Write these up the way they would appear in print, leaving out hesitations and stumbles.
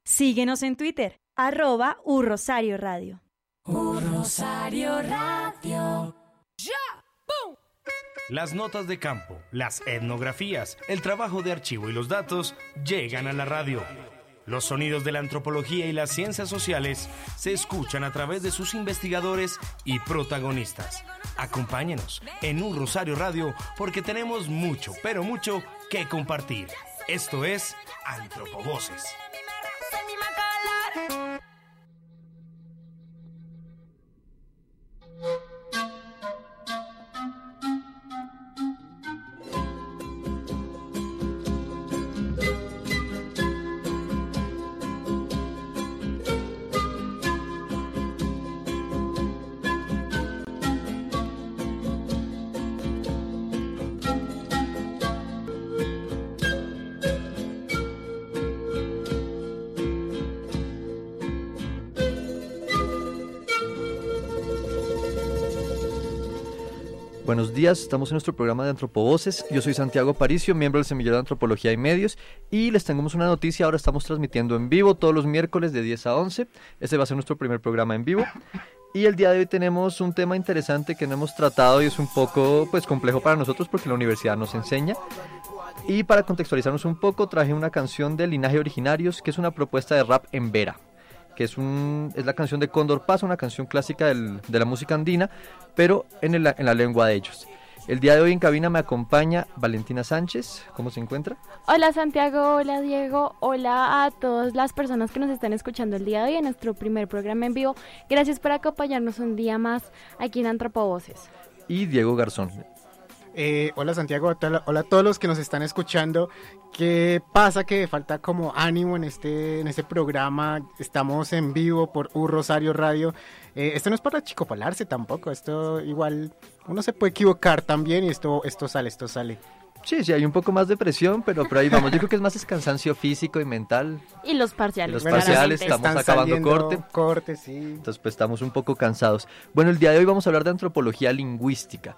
Síguenos en Twitter, @urrosarioradio. Rosario Radio. Las notas de campo, las etnografías, el trabajo de archivo y los datos llegan a la radio. Los sonidos de la antropología y las ciencias sociales se escuchan a través de sus investigadores y protagonistas. Acompáñenos en Un Rosario Radio porque tenemos mucho, pero mucho que compartir. Esto es Antropovoces. Buenos días, estamos en nuestro programa de Antropovoces. Yo soy Santiago Paricio, miembro del Semillero de Antropología y Medios, y les tenemos una noticia. Ahora estamos transmitiendo en vivo todos los miércoles de 10 a 11. Este va a ser nuestro primer programa en vivo. Y el día de hoy tenemos un tema interesante que no hemos tratado y es un poco complejo para nosotros porque la universidad nos enseña. Y para contextualizarnos un poco, traje una canción de Linaje Originarios, que es una propuesta de rap en vera, que es la canción de Cóndor Pasa, una canción clásica de la música andina, pero en la lengua de ellos. El día de hoy en cabina me acompaña Valentina Sánchez. ¿Cómo se encuentra? Hola Santiago, hola Diego, hola a todas las personas que nos están escuchando el día de hoy en nuestro primer programa en vivo. Gracias por acompañarnos un día más aquí en Antropovoces. Y Diego Garzón. Hola Santiago, hola a todos los que nos están escuchando. ¿Qué pasa? Que falta como ánimo en este programa. Estamos en vivo por Rosario Radio. Esto no es para chicopalarse tampoco. Esto igual uno se puede equivocar también y esto sale. Sí, hay un poco más de presión, pero ahí vamos. Yo creo que es más cansancio físico y mental. Y los parciales. Estamos acabando corte. Sí. Entonces pues estamos un poco cansados. Bueno, el día de hoy vamos a hablar de antropología lingüística.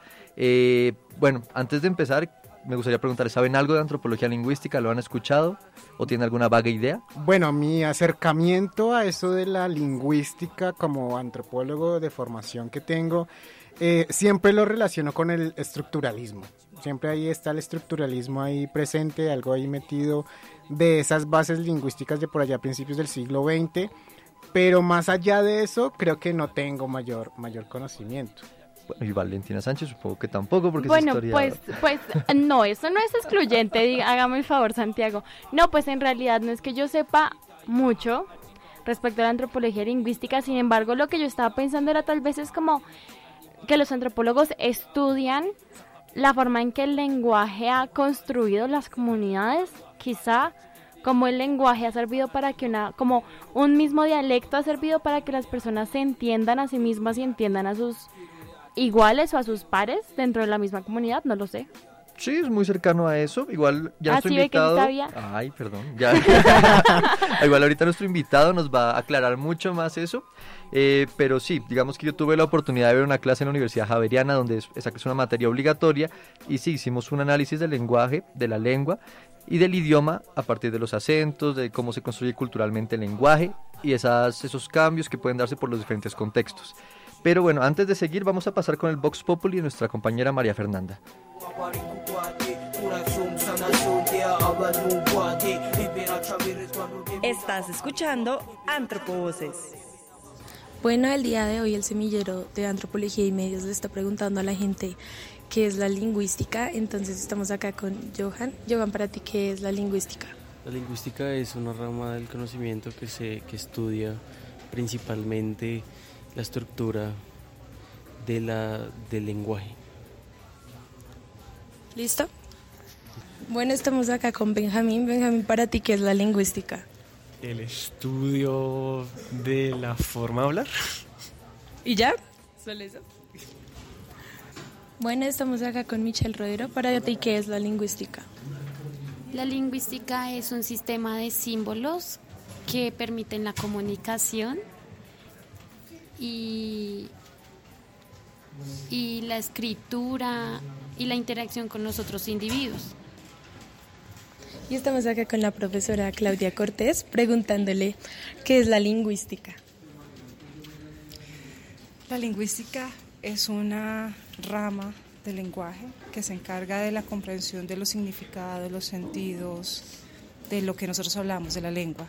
Bueno, antes de empezar, me gustaría preguntarle, ¿saben algo de antropología lingüística? ¿Lo han escuchado? ¿O tienen alguna vaga idea? Bueno, mi acercamiento a eso de la lingüística como antropólogo de formación que tengo, siempre lo relaciono con el estructuralismo. Siempre ahí está el estructuralismo ahí presente, algo ahí metido de esas bases lingüísticas de por allá a principios del siglo XX, pero más allá de eso creo que no tengo mayor conocimiento. Bueno, y Valentina Sánchez supongo que tampoco, porque bueno, es historiadora. pues no, eso no es excluyente, hágame el favor Santiago. No, pues en realidad no es que yo sepa mucho respecto a la antropología lingüística, sin embargo lo que yo estaba pensando era tal vez es como que los antropólogos estudian la forma en que el lenguaje ha construido las comunidades, quizá como el lenguaje ha servido para que como un mismo dialecto ha servido para que las personas se entiendan a sí mismas y entiendan a sus iguales o a sus pares dentro de la misma comunidad, no lo sé. Sí, es muy cercano a eso. Igual ya nuestro invitado. Ay, perdón. Ya. Igual ahorita nuestro invitado nos va a aclarar mucho más eso. Pero sí, digamos que yo tuve la oportunidad de ver una clase en la Universidad Javeriana donde esa es una materia obligatoria y sí, hicimos un análisis del lenguaje, de la lengua y del idioma a partir de los acentos, de cómo se construye culturalmente el lenguaje y esos cambios que pueden darse por los diferentes contextos. Pero bueno, antes de seguir vamos a pasar con el Vox Populi de nuestra compañera María Fernanda. Estás escuchando Antropovoces. Bueno, el día de hoy el Semillero de Antropología y Medios le está preguntando a la gente qué es la lingüística. Entonces estamos acá con Johan. Johan, para ti, ¿qué es la lingüística? La lingüística es una rama del conocimiento que estudia principalmente la estructura del lenguaje. ¿Listo? Bueno, estamos acá con Benjamín. Benjamín, para ti, ¿qué es la lingüística? El estudio de la forma de hablar. ¿Y ya? ¿Solo eso? Bueno, estamos acá con Michelle Rodero. Para ti, ¿qué es la lingüística? La lingüística es un sistema de símbolos que permiten la comunicación y la escritura y la interacción con los otros individuos. Y estamos acá con la profesora Claudia Cortés preguntándole qué es la lingüística. La lingüística es una rama del lenguaje que se encarga de la comprensión de los significados, los sentidos, de lo que nosotros hablamos, de la lengua.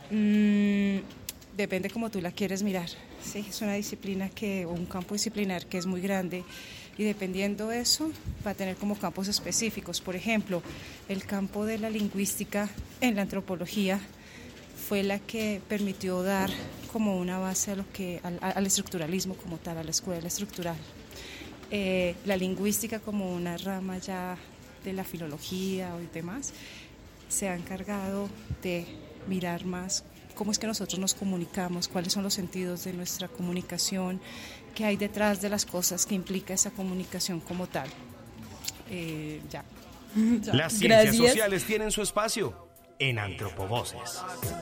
Depende cómo tú la quieres mirar. Sí, es una disciplina o un campo disciplinar que es muy grande y dependiendo de eso va a tener como campos específicos. Por ejemplo, el campo de la lingüística en la antropología fue la que permitió dar como una base al estructuralismo como tal, a la escuela estructural. La lingüística como una rama ya de la filología y demás se ha encargado de mirar más cómo es que nosotros nos comunicamos, cuáles son los sentidos de nuestra comunicación, qué hay detrás de las cosas que implica esa comunicación como tal. Ya. Las ciencias sociales tienen su espacio en Antropovoces.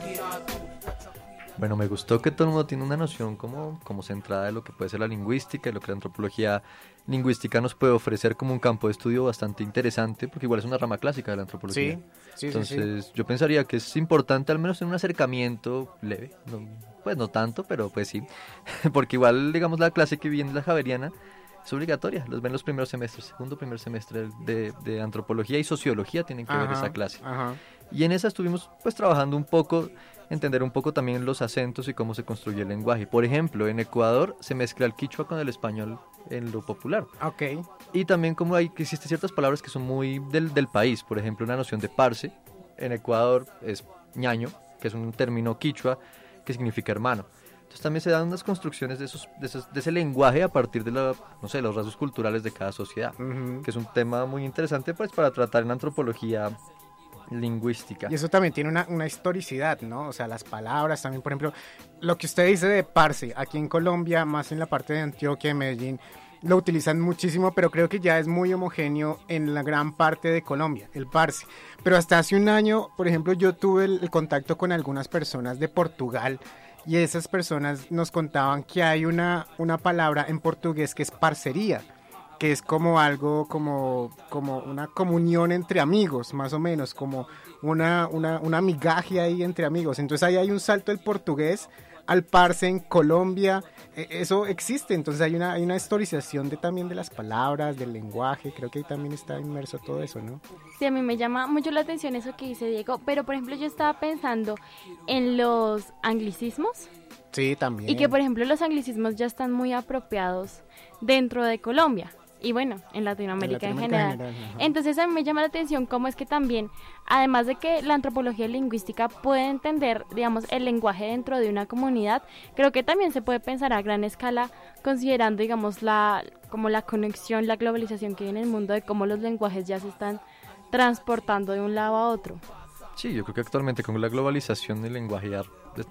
Bueno, me gustó que todo el mundo tiene una noción como centrada de lo que puede ser la lingüística y lo que la antropología lingüística nos puede ofrecer como un campo de estudio bastante interesante, porque igual es una rama clásica de la antropología. Sí. Entonces, yo pensaría que es importante al menos tener un acercamiento leve, pues no tanto, pero pues sí, porque igual, digamos, la clase que viene la javeriana es obligatoria, los ven los primeros semestres, primer semestre de antropología y sociología tienen que ver esa clase. Y en esa estuvimos pues trabajando un poco, entender un poco también los acentos y cómo se construye el lenguaje. Por ejemplo, en Ecuador se mezcla el quichua con el español en lo popular. Okay. Y también como existen ciertas palabras que son muy del país, por ejemplo, una noción de parce, en Ecuador es ñaño, que es un término quichua que significa hermano. Entonces también se dan unas construcciones de ese lenguaje a partir de los rasgos culturales de cada sociedad, que es un tema muy interesante pues para tratar en antropología lingüística. Y eso también tiene una historicidad, ¿no? O sea, las palabras también, por ejemplo, lo que usted dice de parce, aquí en Colombia, más en la parte de Antioquia, de Medellín, lo utilizan muchísimo, pero creo que ya es muy homogéneo en la gran parte de Colombia, el parce. Pero hasta hace un año, por ejemplo, yo tuve el contacto con algunas personas de Portugal y esas personas nos contaban que hay una palabra en portugués que es parcería, que es como algo, como una comunión entre amigos, más o menos, como una migaje ahí entre amigos. Entonces ahí hay un salto del portugués al parce en Colombia, eso existe, entonces hay una historización también de las palabras, del lenguaje, creo que ahí también está inmerso todo eso, ¿no? Sí, a mí me llama mucho la atención eso que dice Diego, pero por ejemplo yo estaba pensando en los anglicismos. Sí, también. Y que por ejemplo los anglicismos ya están muy apropiados dentro de Colombia. Y bueno, en Latinoamérica en general. Entonces a mí me llama la atención cómo es que también, además de que la antropología lingüística puede entender, digamos, el lenguaje dentro de una comunidad, creo que también se puede pensar a gran escala, considerando, digamos, como la conexión, la globalización que hay en el mundo, de cómo los lenguajes ya se están transportando de un lado a otro. Sí, yo creo que actualmente con la globalización el lenguaje ya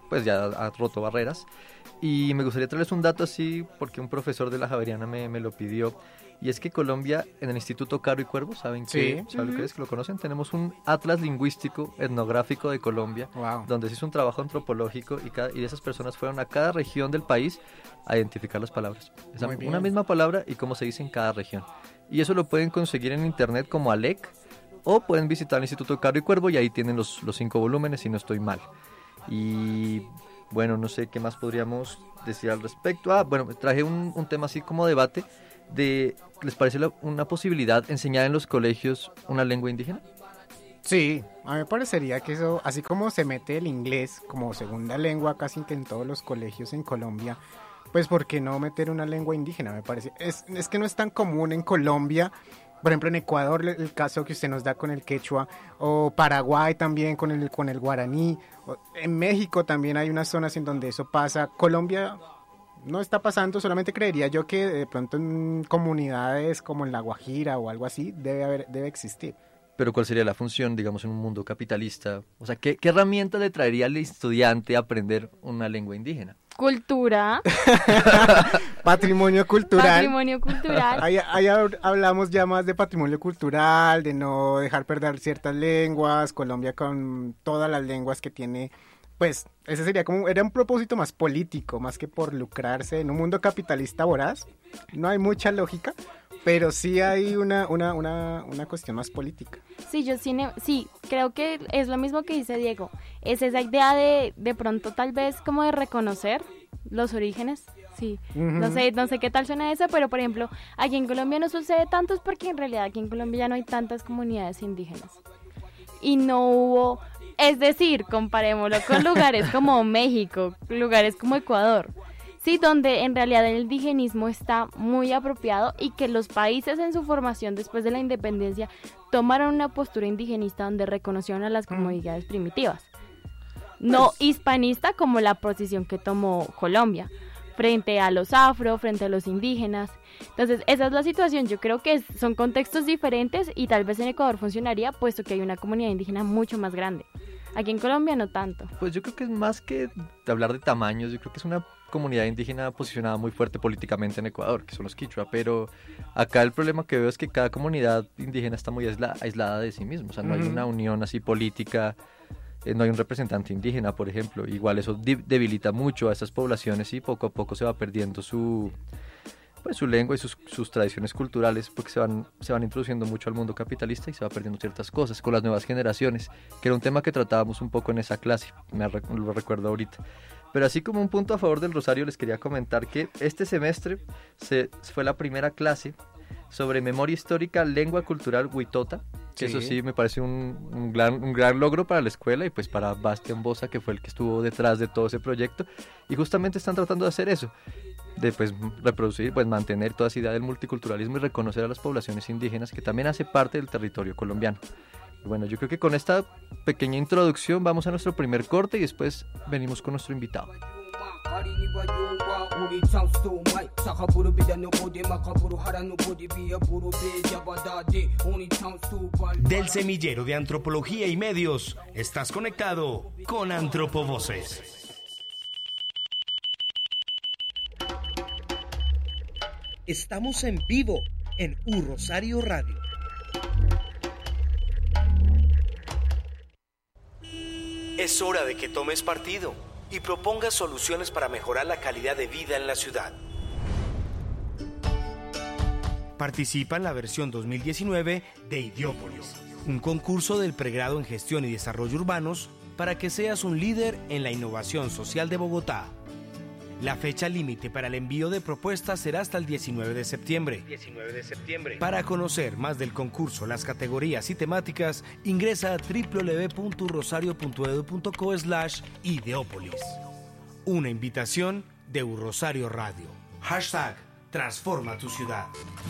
ha roto barreras. Y me gustaría traerles un dato así, porque un profesor de la Javeriana me lo pidió. Y es que Colombia, en el Instituto Caro y Cuervo, ¿saben lo que es? ¿Que lo conocen? Tenemos un atlas lingüístico etnográfico de Colombia, donde se hizo un trabajo antropológico y esas personas fueron a cada región del país a identificar las palabras. Una misma palabra y cómo se dice en cada región. Y eso lo pueden conseguir en internet como ALEC, o pueden visitar el Instituto Caro y Cuervo y ahí tienen los 5 volúmenes, si no estoy mal. Y bueno, no sé qué más podríamos decir al respecto. Bueno, traje un tema así como debate ¿les parece una posibilidad enseñar en los colegios una lengua indígena? Sí, a mí me parecería que eso, así como se mete el inglés como segunda lengua casi que en todos los colegios en Colombia, pues ¿por qué no meter una lengua indígena? Me parece, es que no es tan común en Colombia. Por ejemplo, en Ecuador, el caso que usted nos da con el quechua, o Paraguay también con el guaraní, en México también hay unas zonas en donde eso pasa. Colombia no está pasando, solamente creería yo que de pronto en comunidades como en La Guajira o algo así debe existir. Pero ¿cuál sería la función, digamos, en un mundo capitalista? O sea, ¿qué herramienta le traería al estudiante a aprender una lengua indígena? Cultura. Patrimonio cultural. Patrimonio cultural. Ahí hablamos ya más de patrimonio cultural, de no dejar perder ciertas lenguas. Colombia con todas las lenguas que tiene, pues ese sería era un propósito más político, más que por lucrarse. En un mundo capitalista voraz, no hay mucha lógica. pero sí hay una cuestión más política. Sí, sí, creo que es lo mismo que dice Diego. Es esa idea de pronto tal vez como de reconocer los orígenes. Sí, no sé qué tal suena eso, pero por ejemplo, aquí en Colombia no sucede tanto, es porque en realidad aquí en Colombia ya no hay tantas comunidades indígenas. Y no hubo, es decir, comparémoslo con lugares como México, lugares como Ecuador, sí, donde en realidad el indigenismo está muy apropiado y que los países en su formación después de la independencia tomaron una postura indigenista donde reconocieron a las comunidades primitivas. No hispanista como la posición que tomó Colombia frente a los afro, frente a los indígenas. Entonces, esa es la situación. Yo creo que son contextos diferentes y tal vez en Ecuador funcionaría, puesto que hay una comunidad indígena mucho más grande. Aquí en Colombia no tanto. Pues yo creo que es más que hablar de tamaños, yo creo que es una comunidad indígena posicionada muy fuerte políticamente en Ecuador, que son los quichua, pero acá el problema que veo es que cada comunidad indígena está muy aislada de sí misma, o sea, no hay una unión así política. No hay un representante indígena, por ejemplo. Igual eso debilita mucho a estas poblaciones y poco a poco se va perdiendo su lengua y sus tradiciones culturales, porque se van introduciendo mucho al mundo capitalista y se va perdiendo ciertas cosas con las nuevas generaciones, que era un tema que tratábamos un poco en esa clase, lo recuerdo ahorita. Pero así como un punto a favor del Rosario, les quería comentar que este semestre fue la primera clase sobre memoria histórica, lengua cultural huitota, que eso sí me parece un gran logro para la escuela y pues para Bastián Bosa, que fue el que estuvo detrás de todo ese proyecto, y justamente están tratando de hacer eso, de pues reproducir, pues mantener toda esa idea del multiculturalismo y reconocer a las poblaciones indígenas que también hace parte del territorio colombiano. Y bueno, yo creo que con esta pequeña introducción vamos a nuestro primer corte y después venimos con nuestro invitado. Del semillero de Antropología y Medios, estás conectado con Antropovoces. Estamos en vivo en Rosario Radio. Es hora de que tomes partido y propongas soluciones para mejorar la calidad de vida en la ciudad. Participa en la versión 2019 de Ideópolis, un concurso del pregrado en Gestión y Desarrollo Urbanos para que seas un líder en la innovación social de Bogotá. La fecha límite para el envío de propuestas será hasta el 19 de septiembre. Para conocer más del concurso, las categorías y temáticas, ingresa a www.rosario.edu.co/Ideópolis. Una invitación de Rosario Radio. #Transforma tu ciudad.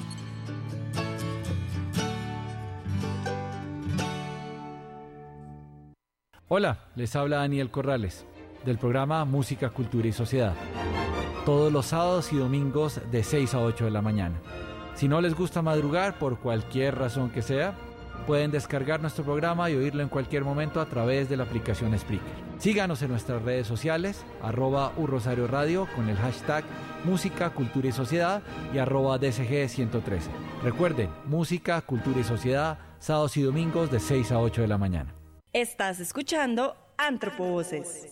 Hola, les habla Daniel Corrales, del programa Música, Cultura y Sociedad. Todos los sábados y domingos de 6 a 8 de la mañana. Si no les gusta madrugar por cualquier razón que sea, pueden descargar nuestro programa y oírlo en cualquier momento a través de la aplicación Spreaker. Síganos en nuestras redes sociales, @Rosario Radio con el hashtag Música, Cultura y Sociedad y @DSG113. Recuerden, Música, Cultura y Sociedad, sábados y domingos de 6 a 8 de la mañana. Estás escuchando Antropovoces.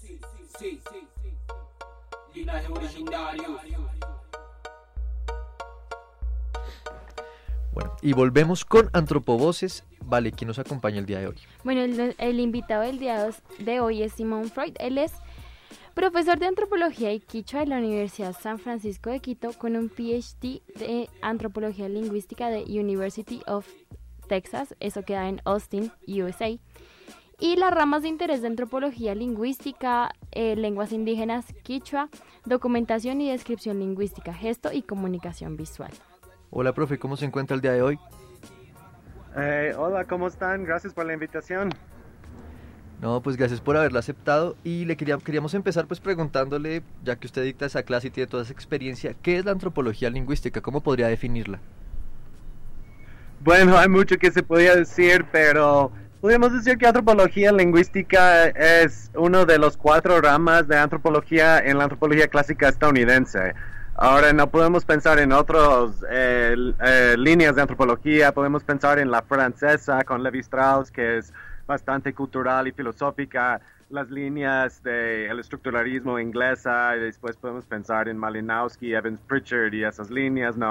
Bueno, y volvemos con Antropovoces. Vale, ¿quién nos acompaña el día de hoy? Bueno, el invitado del día de hoy es Simón Freud. Él es profesor de Antropología y Quichua de la Universidad San Francisco de Quito con un PhD de Antropología Lingüística de University of Texas. Eso queda en Austin, USA. Y las ramas de interés de Antropología Lingüística, lenguas indígenas, Quichua, documentación y descripción lingüística, gesto y comunicación visual. Hola, profe, ¿cómo se encuentra el día de hoy? Hola, ¿cómo están? Gracias por la invitación. No, pues gracias por haberla aceptado y queríamos empezar pues preguntándole, ya que usted dicta esa clase y tiene toda esa experiencia, ¿qué es la antropología lingüística? ¿Cómo podría definirla? Bueno, hay mucho que se podría decir, pero podríamos decir que antropología lingüística es uno de los 4 ramas de antropología en la antropología clásica estadounidense. Ahora no podemos pensar en otras líneas de antropología, podemos pensar en la francesa con Lévi-Strauss, que es bastante cultural y filosófica, las líneas del estructuralismo inglesa, y después podemos pensar en Malinowski, Evans Pritchard y esas líneas, ¿no?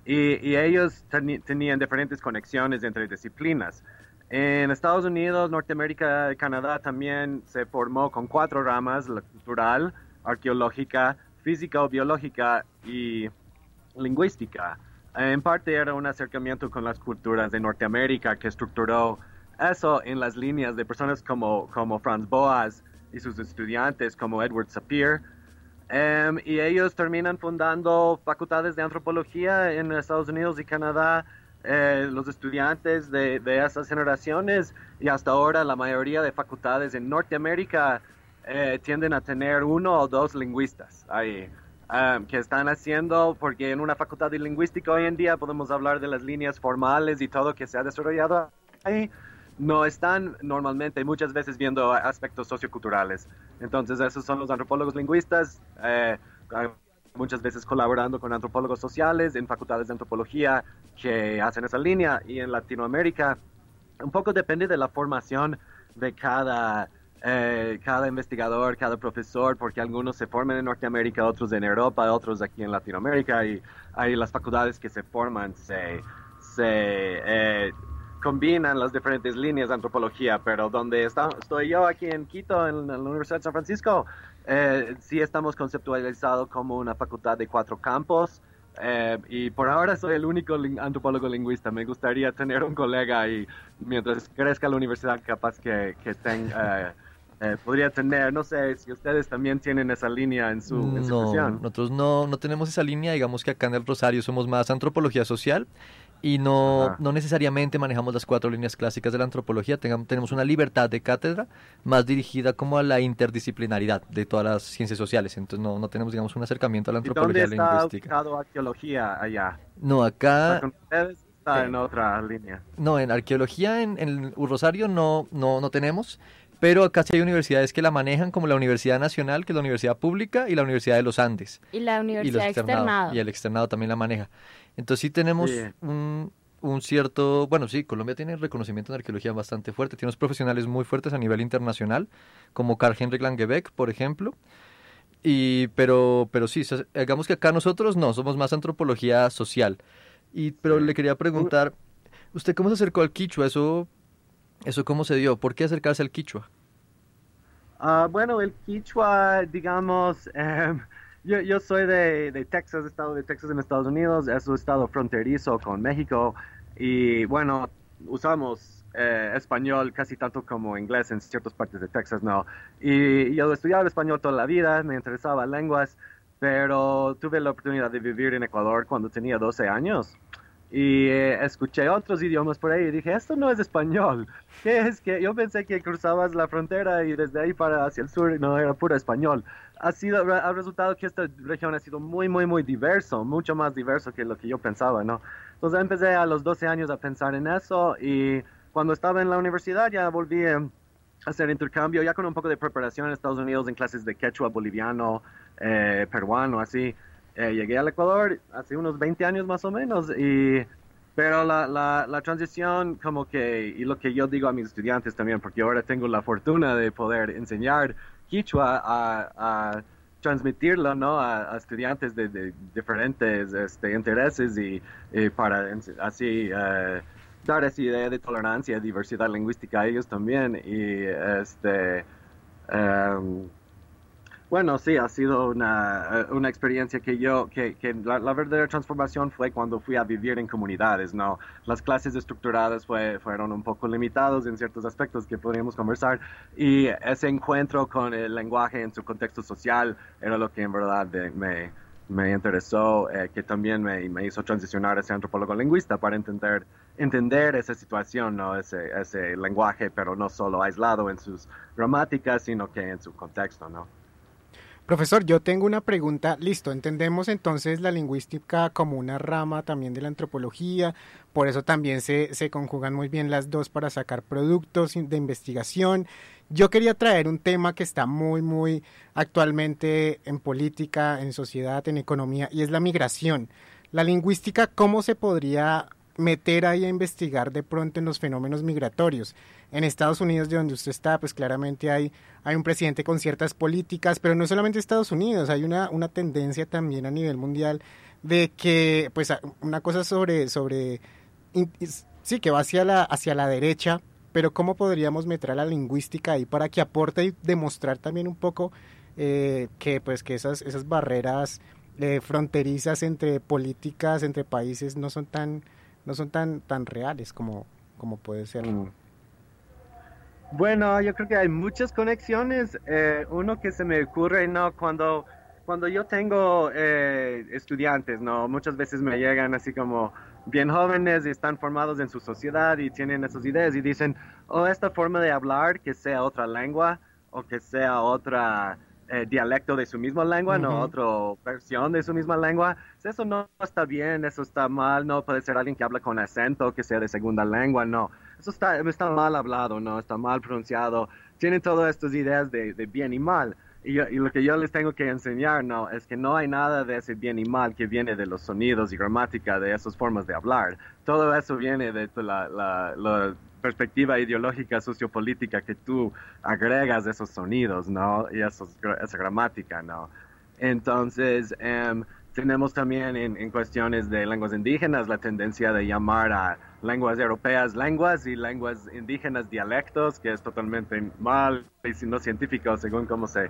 y ellos tenían diferentes conexiones entre disciplinas. En Estados Unidos, Norteamérica y Canadá también se formó con 4 ramas: la cultural, arqueológica, física o biológica y lingüística. En parte era un acercamiento con las culturas de Norteamérica que estructuró eso en las líneas de personas como Franz Boas y sus estudiantes como Edward Sapir. Y ellos terminan fundando facultades de antropología en Estados Unidos y Canadá. Los estudiantes de esas generaciones, y hasta ahora la mayoría de facultades en Norteamérica tienden a tener 1 o 2 lingüistas ahí, que están haciendo, porque en una facultad de lingüística hoy en día podemos hablar de las líneas formales y todo que se ha desarrollado ahí. No están normalmente muchas veces viendo aspectos socioculturales. Entonces esos son los antropólogos lingüistas, muchas veces colaborando con antropólogos sociales en facultades de antropología que hacen esa línea. Y en Latinoamérica un poco depende de la formación de cada investigador, cada profesor, porque algunos se forman en Norteamérica, otros en Europa, otros aquí en Latinoamérica, y ahí las facultades que se forman se combinan las diferentes líneas de antropología. Pero donde estoy yo aquí en Quito, en la Universidad de San Francisco, sí estamos conceptualizados como una facultad de 4 campos, y por ahora soy el único antropólogo lingüista. Me gustaría tener un colega, y mientras crezca la universidad capaz que podría tener, no sé si ustedes también tienen esa línea en su institución. Nosotros no tenemos esa línea. Digamos que acá en el Rosario somos más antropología social y no necesariamente manejamos las 4 líneas clásicas de la antropología. Tenemos una libertad de cátedra más dirigida como a la interdisciplinaridad de todas las ciencias sociales. Entonces no tenemos, digamos, un acercamiento a la antropología lingüística. ¿Y dónde está ubicado arqueología allá? No, acá... ¿Con ustedes está en otra línea? No, en arqueología en el Rosario no tenemos. Pero acá sí hay universidades que la manejan, como la Universidad Nacional, que es la universidad pública, y la Universidad de los Andes. Y la Universidad Externado. Y el externado también la maneja. Entonces sí tenemos un cierto... Bueno, sí, Colombia tiene reconocimiento en arqueología bastante fuerte. Tiene unos profesionales muy fuertes a nivel internacional, como Carl-Henrik Langebeck, por ejemplo. Pero sí, digamos que acá nosotros no, somos más antropología social. Pero le quería preguntar, ¿usted cómo se acercó al quichua? ¿Eso cómo se dio? ¿Por qué acercarse al quichua? Bueno, el quichua, digamos, yo soy de Texas, estado de Texas en Estados Unidos. Es un estado fronterizo con México, y bueno, usamos español casi tanto como inglés en ciertas partes de Texas, ¿no? Y yo estudiaba español toda la vida, me interesaba lenguas, pero tuve la oportunidad de vivir en Ecuador cuando tenía 12 años. Y escuché otros idiomas por ahí y dije, esto no es español. ¿Qué es? Que yo pensé que cruzabas la frontera y desde ahí para hacia el sur no era puro español. Ha resultado que esta región ha sido muy, muy, muy diverso, mucho más diverso que lo que yo pensaba, ¿no? Entonces empecé a los 12 años a pensar en eso, y cuando estaba en la universidad ya volví a hacer intercambio, ya con un poco de preparación en Estados Unidos en clases de quechua boliviano, peruano, así. Llegué al Ecuador hace unos 20 años más o menos, pero la transición como que, y lo que yo digo a mis estudiantes también, porque ahora tengo la fortuna de poder enseñar quichua a transmitirlo, ¿no? A estudiantes de diferentes intereses, y para así dar esa idea de tolerancia y diversidad lingüística a ellos también. Y bueno, sí, ha sido una experiencia que la verdadera transformación fue cuando fui a vivir en comunidades, ¿no? Las clases estructuradas fueron un poco limitados en ciertos aspectos que podríamos conversar, y ese encuentro con el lenguaje en su contexto social era lo que en verdad me interesó, que también me hizo transicionar a ser antropólogo lingüista para entender esa situación, ¿no? Ese lenguaje, pero no solo aislado en sus gramáticas, sino que en su contexto, ¿no? Profesor, yo tengo una pregunta. Listo, entendemos entonces la lingüística como una rama también de la antropología, por eso también se conjugan muy bien las dos para sacar productos de investigación. Yo quería traer un tema que está muy, muy actualmente en política, en sociedad, en economía, y es la migración. La lingüística, ¿cómo se podría meter ahí a investigar de pronto en los fenómenos migratorios? En Estados Unidos, de donde usted está, pues claramente hay un presidente con ciertas políticas, pero no solamente Estados Unidos, hay una tendencia también a nivel mundial de que, pues, una cosa sí, que va hacia la derecha, pero ¿cómo podríamos meter a la lingüística ahí para que aporte y demostrar también un poco que esas barreras fronterizas entre políticas, entre países, no son tan reales como puede ser? Bueno, yo creo que hay muchas conexiones. Uno que se me ocurre, ¿no? Cuando yo tengo estudiantes, ¿no? Muchas veces me llegan así como bien jóvenes y están formados en su sociedad y tienen esas ideas y dicen, esta forma de hablar, que sea otra lengua o que sea otra dialecto de su misma lengua, no otra versión de su misma lengua, eso no está bien, eso está mal, no puede ser alguien que habla con acento, que sea de segunda lengua, no. Eso está mal hablado, no, está mal pronunciado. Tienen todas estas ideas de bien y mal. Y lo que yo les tengo que enseñar, no, es que no hay nada de ese bien y mal que viene de los sonidos y gramática, de esas formas de hablar. Todo eso viene de la perspectiva ideológica, sociopolítica que tú agregas esos sonidos, ¿no? Y esa gramática, ¿no? Entonces, tenemos también en cuestiones de lenguas indígenas la tendencia de llamar a lenguas europeas lenguas y lenguas indígenas dialectos, que es totalmente mal y no científico según cómo se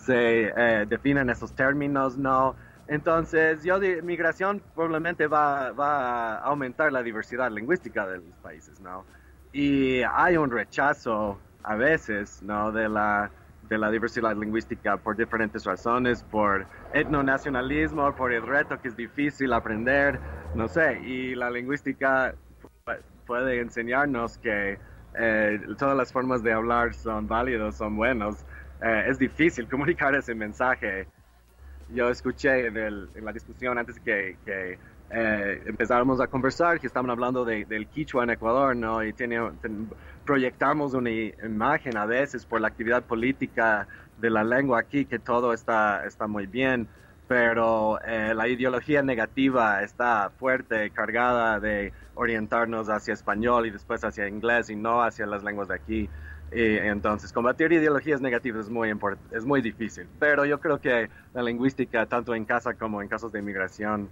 definen esos términos, ¿no? Entonces, migración probablemente va a aumentar la diversidad lingüística de los países, ¿no? Y hay un rechazo a veces, ¿no? de la diversidad lingüística por diferentes razones, por etnonacionalismo, por el reto que es difícil aprender, no sé, y la lingüística puede enseñarnos que todas las formas de hablar son válidas, son buenos. Es difícil comunicar ese mensaje. Yo escuché en la discusión antes que empezáramos a conversar, que estaban hablando del quichua en Ecuador, ¿no? Y proyectamos una imagen a veces por la actividad política de la lengua aquí, que todo está muy bien, pero la ideología negativa está fuerte, cargada de orientarnos hacia español y después hacia inglés y no hacia las lenguas de aquí. Y entonces, combatir ideologías negativas es muy difícil, pero yo creo que la lingüística, tanto en casa como en casos de inmigración,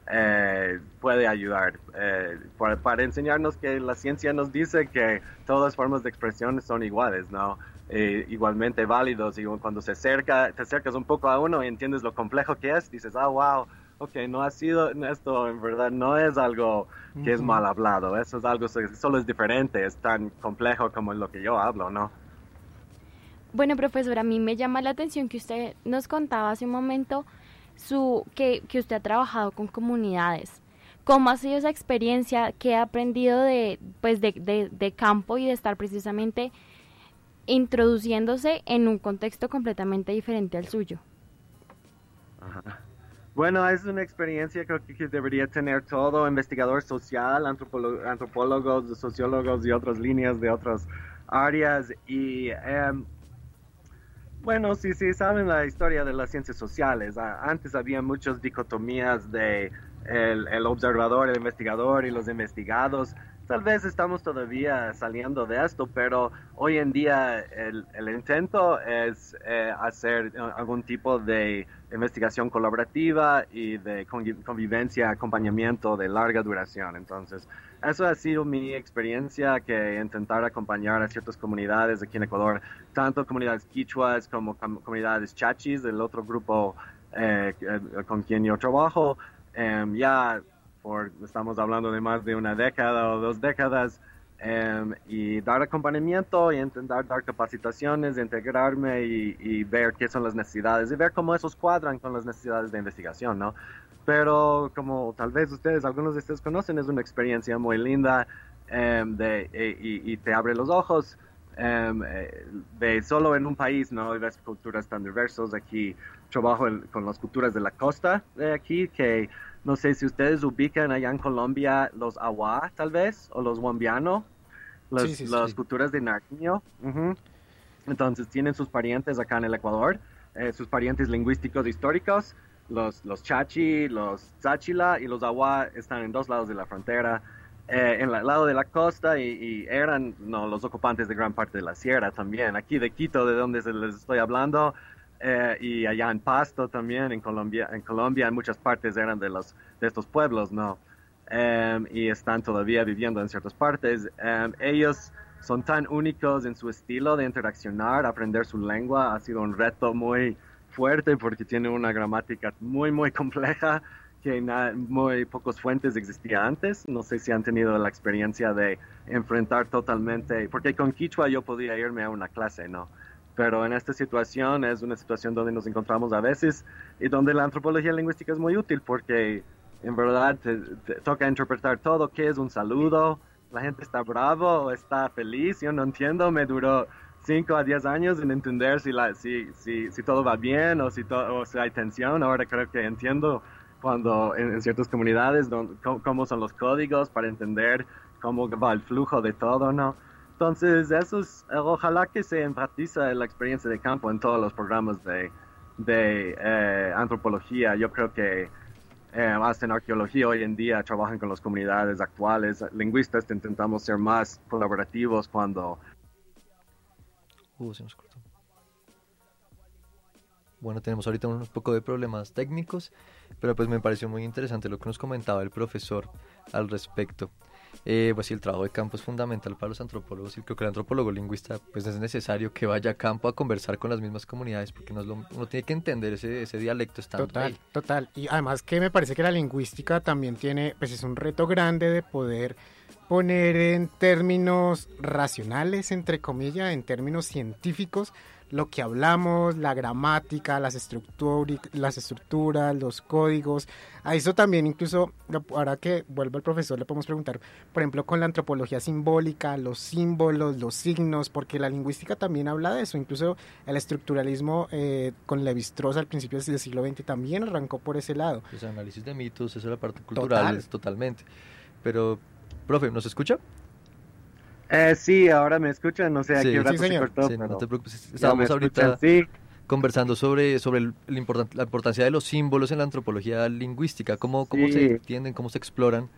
puede ayudar para enseñarnos que la ciencia nos dice que todas las formas de expresión son iguales, ¿no? Igualmente válidos, y cuando te acercas un poco a uno y entiendes lo complejo que es, dices, wow, ok, no ha sido esto, en verdad no es algo que es mal hablado, eso es algo que solo es diferente, es tan complejo como lo que yo hablo, ¿no? Bueno, profesor, a mí me llama la atención que usted nos contaba hace un momento que usted ha trabajado con comunidades. ¿Cómo ha sido esa experiencia? ¿Qué ha aprendido de campo y de estar precisamente introduciéndose en un contexto completamente diferente al suyo? Ajá. Bueno, es una experiencia creo que debería tener todo investigador social, antropólogos, sociólogos y otras líneas de otras áreas. Y bueno, sí, saben la historia de las ciencias sociales. Antes había muchas dicotomías de el observador, el investigador y los investigados. Tal vez estamos todavía saliendo de esto, pero hoy en día el intento es hacer algún tipo de investigación colaborativa y de convivencia, acompañamiento de larga duración. Entonces, eso ha sido mi experiencia, que intentar acompañar a ciertas comunidades aquí en Ecuador, tanto comunidades quichuas como comunidades chachis, del otro grupo con quien yo trabajo. Estamos hablando de más de una década o 2 décadas, y dar acompañamiento y intentar dar capacitaciones, integrarme y ver qué son las necesidades y ver cómo esos cuadran con las necesidades de investigación, ¿no? Pero como tal vez algunos de ustedes conocen, es una experiencia muy linda y te abre los ojos de solo en un país, ¿no? Y ves culturas tan diversas. Aquí trabajo con las culturas de la costa de aquí, que no sé si ustedes ubican allá en Colombia los Awa, tal vez, o los Wambiano, las culturas de Nariño. Entonces tienen sus parientes acá en el Ecuador, sus parientes lingüísticos históricos, los Chachi, los Tzachila y los Awa están en 2 lados de la frontera, en el lado de la costa, y eran los ocupantes de gran parte de la sierra también. Aquí de Quito, de donde les estoy hablando, y allá en Pasto también, en Colombia en muchas partes eran de estos pueblos, ¿no? Y están todavía viviendo en ciertas partes. Ellos son tan únicos en su estilo de interaccionar, aprender su lengua ha sido un reto muy fuerte porque tiene una gramática muy, muy compleja que muy pocas fuentes existía antes. No sé si han tenido la experiencia de enfrentar totalmente, porque con Quichua yo podía irme a una clase, ¿no? Pero en esta situación es una situación donde nos encontramos a veces y donde la antropología lingüística es muy útil porque en verdad te toca interpretar todo, qué es un saludo, la gente está bravo o está feliz, yo no entiendo, me duró 5 a 10 años en entender si todo va bien o si hay tensión. Ahora creo que entiendo cuando en ciertas comunidades cómo son los códigos para entender cómo va el flujo de todo, ¿no? Entonces, ojalá que se enfatiza la experiencia de campo en todos los programas de antropología. Yo creo que hasta en arqueología hoy en día trabajan con las comunidades actuales. Lingüistas intentamos ser más colaborativos cuando... Se nos cortó. Bueno, tenemos ahorita unos poco de problemas técnicos, pero pues me pareció muy interesante lo que nos comentaba el profesor al respecto. Pues sí, el trabajo de campo es fundamental para los antropólogos y creo que el antropólogo lingüista pues es necesario que vaya a campo a conversar con las mismas comunidades porque uno tiene que entender ese dialecto estando ahí. Total. Y además que me parece que la lingüística también pues es un reto grande de poder poner en términos racionales, entre comillas, en términos científicos, lo que hablamos, la gramática, las estructuras, los códigos. A eso también incluso, ahora que vuelve el profesor, le podemos preguntar, por ejemplo, con la antropología simbólica, los símbolos, los signos, porque la lingüística también habla de eso. Incluso el estructuralismo con Lévi-Strauss al principio del siglo XX también arrancó por ese lado. Pues análisis de mitos, eso es la parte cultural, totalmente. Pero, profe, ¿nos escucha? Sí, ahora me escuchan, no sé, aquí sí, se cortó. Sí, no te preocupes, estábamos ahorita conversando sobre la importancia de los símbolos en la antropología lingüística, cómo se entienden, cómo se exploran.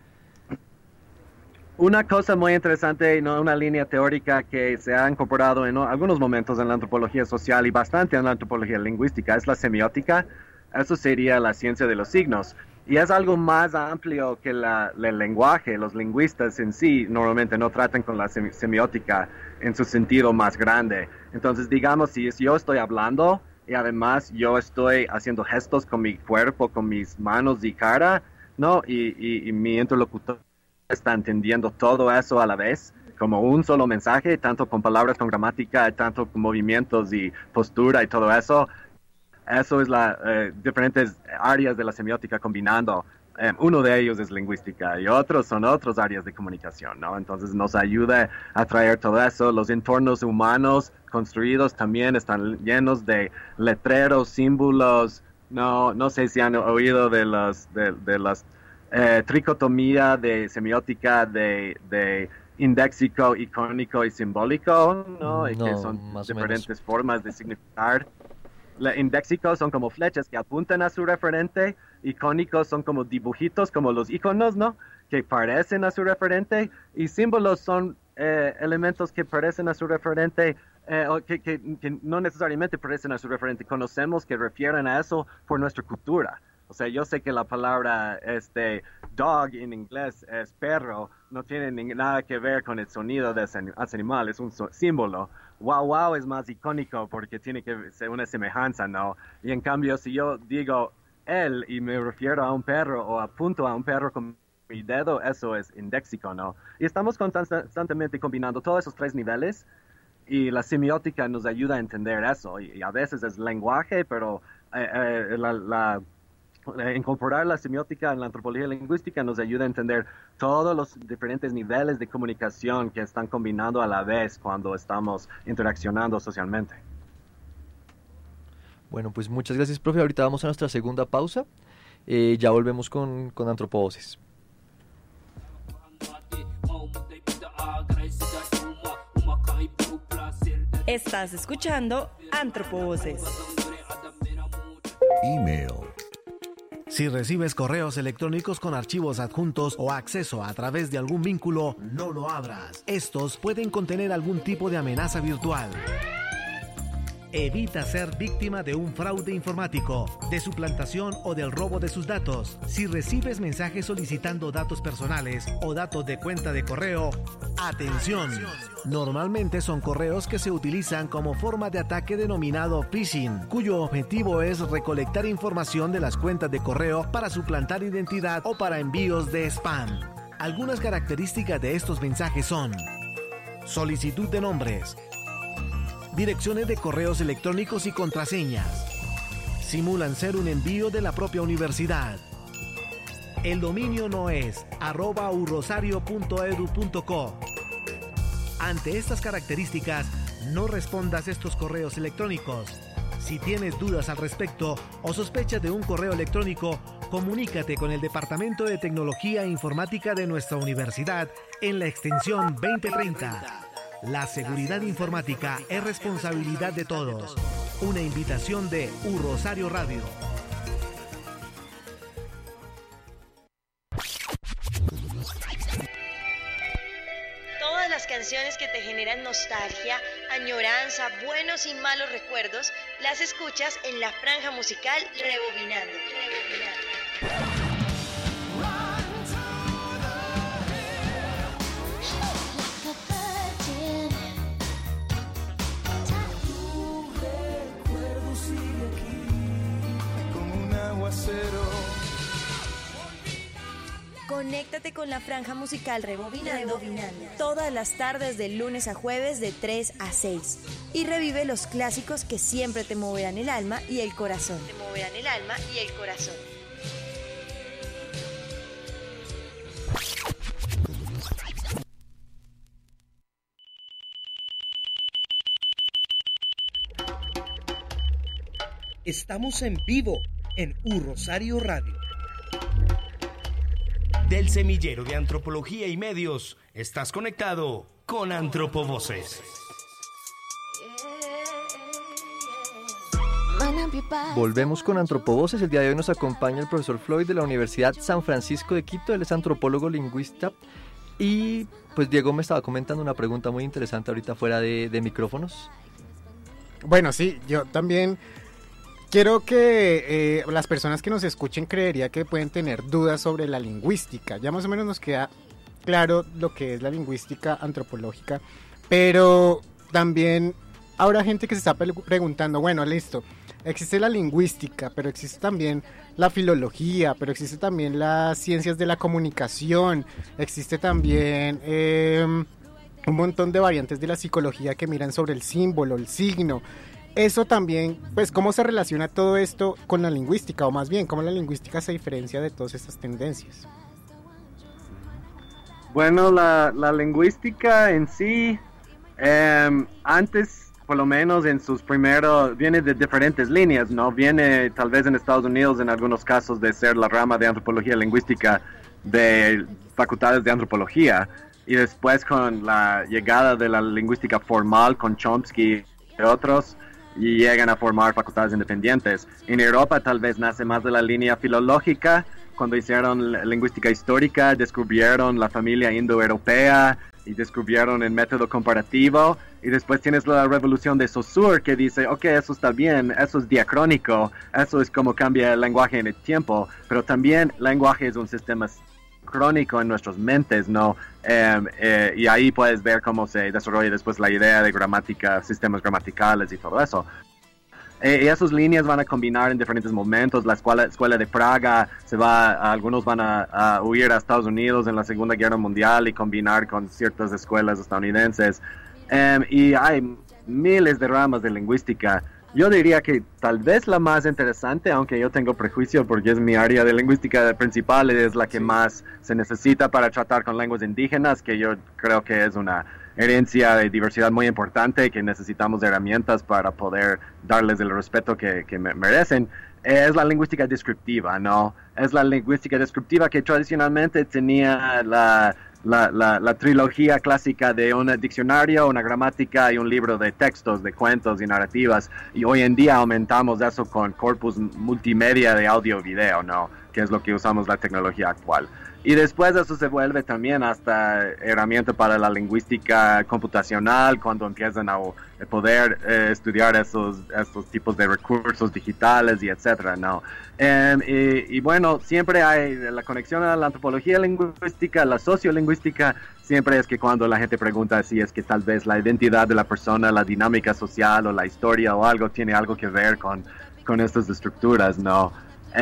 Una cosa muy interesante, ¿no? Una línea teórica que se ha incorporado en algunos momentos en la antropología social y bastante en la antropología lingüística es la semiótica. Eso sería la ciencia de los signos. Y es algo más amplio que el lenguaje. Los lingüistas en sí normalmente no tratan con la semiótica en su sentido más grande. Entonces, digamos, si yo estoy hablando y además yo estoy haciendo gestos con mi cuerpo, con mis manos y cara, ¿no? Y mi interlocutor está entendiendo todo eso a la vez, como un solo mensaje, tanto con palabras, con gramática, tanto con movimientos y postura y todo eso. Eso es diferentes áreas de la semiótica combinando. Uno de ellos es lingüística y otros son otras áreas de comunicación, ¿no? Entonces nos ayuda a traer todo eso. Los entornos humanos construidos también están llenos de letreros, símbolos. No sé si han oído de las tricotomía de semiótica de indéxico, icónico y simbólico, ¿no? Y que son diferentes formas de significar. Indéxicos son como flechas que apuntan a su referente, icónicos son como dibujitos, como los iconos, ¿no? Que parecen a su referente, y símbolos son elementos que parecen a su referente, o que no necesariamente parecen a su referente. Conocemos que refieren a eso por nuestra cultura. O sea, yo sé que la palabra dog en inglés es perro, no tiene nada que ver con el sonido de ese animal, es un símbolo. Wow, wow es más icónico porque tiene que ser una semejanza, ¿no? Y en cambio, si yo digo él y me refiero a un perro o apunto a un perro con mi dedo, eso es indéxico, ¿no? Y estamos constantemente combinando todos esos tres niveles y la semiótica nos ayuda a entender eso. Y a veces es lenguaje, pero incorporar la semiótica en la antropología lingüística nos ayuda a entender todos los diferentes niveles de comunicación que están combinando a la vez cuando estamos interaccionando socialmente. Bueno, pues muchas gracias, profe. Ahorita vamos a nuestra segunda pausa. Ya volvemos con Antropovoces. Estás escuchando Antropovoces. Email. Si recibes correos electrónicos con archivos adjuntos o acceso a través de algún vínculo, no lo abras. Estos pueden contener algún tipo de amenaza virtual. Evita ser víctima de un fraude informático, de suplantación o del robo de sus datos. Si recibes mensajes solicitando datos personales o datos de cuenta de correo, ¡atención! Normalmente son correos que se utilizan como forma de ataque denominado phishing, cuyo objetivo es recolectar información de las cuentas de correo para suplantar identidad o para envíos de spam. Algunas características de estos mensajes son: solicitud de nombres, direcciones de correos electrónicos y contraseñas. Simulan ser un envío de la propia universidad. El dominio no es @urrosario.edu.co. Ante estas características, no respondas estos correos electrónicos. Si tienes dudas al respecto o sospechas de un correo electrónico, comunícate con el Departamento de Tecnología e Informática de nuestra universidad en la extensión 2030. La seguridad informática es responsabilidad de todos. Una invitación de Rosario Radio. Todas las canciones que te generan nostalgia, añoranza, buenos y malos recuerdos, las escuchas en la franja musical Rebobinando. Conéctate con la franja musical Rebobinando todas las tardes de lunes a jueves de 3 a 6 y revive los clásicos que siempre te moverán el alma y el corazón. Estamos en vivo en Rosario Radio. Del semillero de Antropología y Medios, estás conectado con Antropovoces. Volvemos con Antropovoces. El día de hoy nos acompaña el profesor Floyd de la Universidad San Francisco de Quito. Él es antropólogo lingüista. Y pues Diego me estaba comentando una pregunta muy interesante ahorita fuera de micrófonos. Bueno, sí, yo también quiero que las personas que nos escuchen creería que pueden tener dudas sobre la lingüística. Ya más o menos nos queda claro lo que es la lingüística antropológica, pero también habrá gente que se está preguntando, bueno, listo, existe la lingüística, pero existe también la filología, pero existe también las ciencias de la comunicación, existe también un montón de variantes de la psicología que miran sobre el símbolo, el signo. Eso también, pues, ¿cómo se relaciona todo esto con la lingüística? O más bien, ¿cómo la lingüística se diferencia de todas estas tendencias? Bueno, la lingüística en sí, antes, por lo menos en sus primeros, viene de diferentes líneas, ¿no? Viene tal vez en Estados Unidos, en algunos casos, de ser la rama de antropología lingüística de facultades de antropología. Y después con la llegada de la lingüística formal, con Chomsky y otros, y llegan a formar facultades independientes. En Europa tal vez nace más de la línea filológica. Cuando hicieron lingüística histórica, descubrieron la familia indoeuropea y descubrieron el método comparativo. Y después tienes la revolución de Saussure que dice, ok, eso está bien, eso es diacrónico, eso es como cambia el lenguaje en el tiempo, pero también el lenguaje es un sistema crónico en nuestras mentes, ¿no? Y ahí puedes ver cómo se desarrolla después la idea de gramática, sistemas gramaticales y todo eso. Y esas líneas van a combinar en diferentes momentos. La escuela de Praga algunos van a huir a Estados Unidos en la Segunda Guerra Mundial y combinar con ciertas escuelas estadounidenses. Y hay miles de ramas de lingüística. Yo diría que tal vez la más interesante, aunque yo tengo prejuicio porque es mi área de lingüística principal, es la que más se necesita para tratar con lenguas indígenas, que yo creo que es una herencia de diversidad muy importante y que necesitamos herramientas para poder darles el respeto que merecen. Es la lingüística descriptiva, ¿no? Es la lingüística descriptiva que tradicionalmente tenía la trilogía clásica de un diccionario, una gramática y un libro de textos, de cuentos y narrativas, y hoy en día aumentamos eso con corpus multimedia de audio y video, ¿no? Que es lo que usamos la tecnología actual. Y después eso se vuelve también hasta herramienta para la lingüística computacional cuando empiezan a poder estudiar estos tipos de recursos digitales y etcétera, ¿no? Y bueno, siempre hay la conexión a la antropología lingüística, la sociolingüística, siempre es que cuando la gente pregunta si es que tal vez la identidad de la persona, la dinámica social o la historia o algo tiene algo que ver con estas estructuras, ¿no?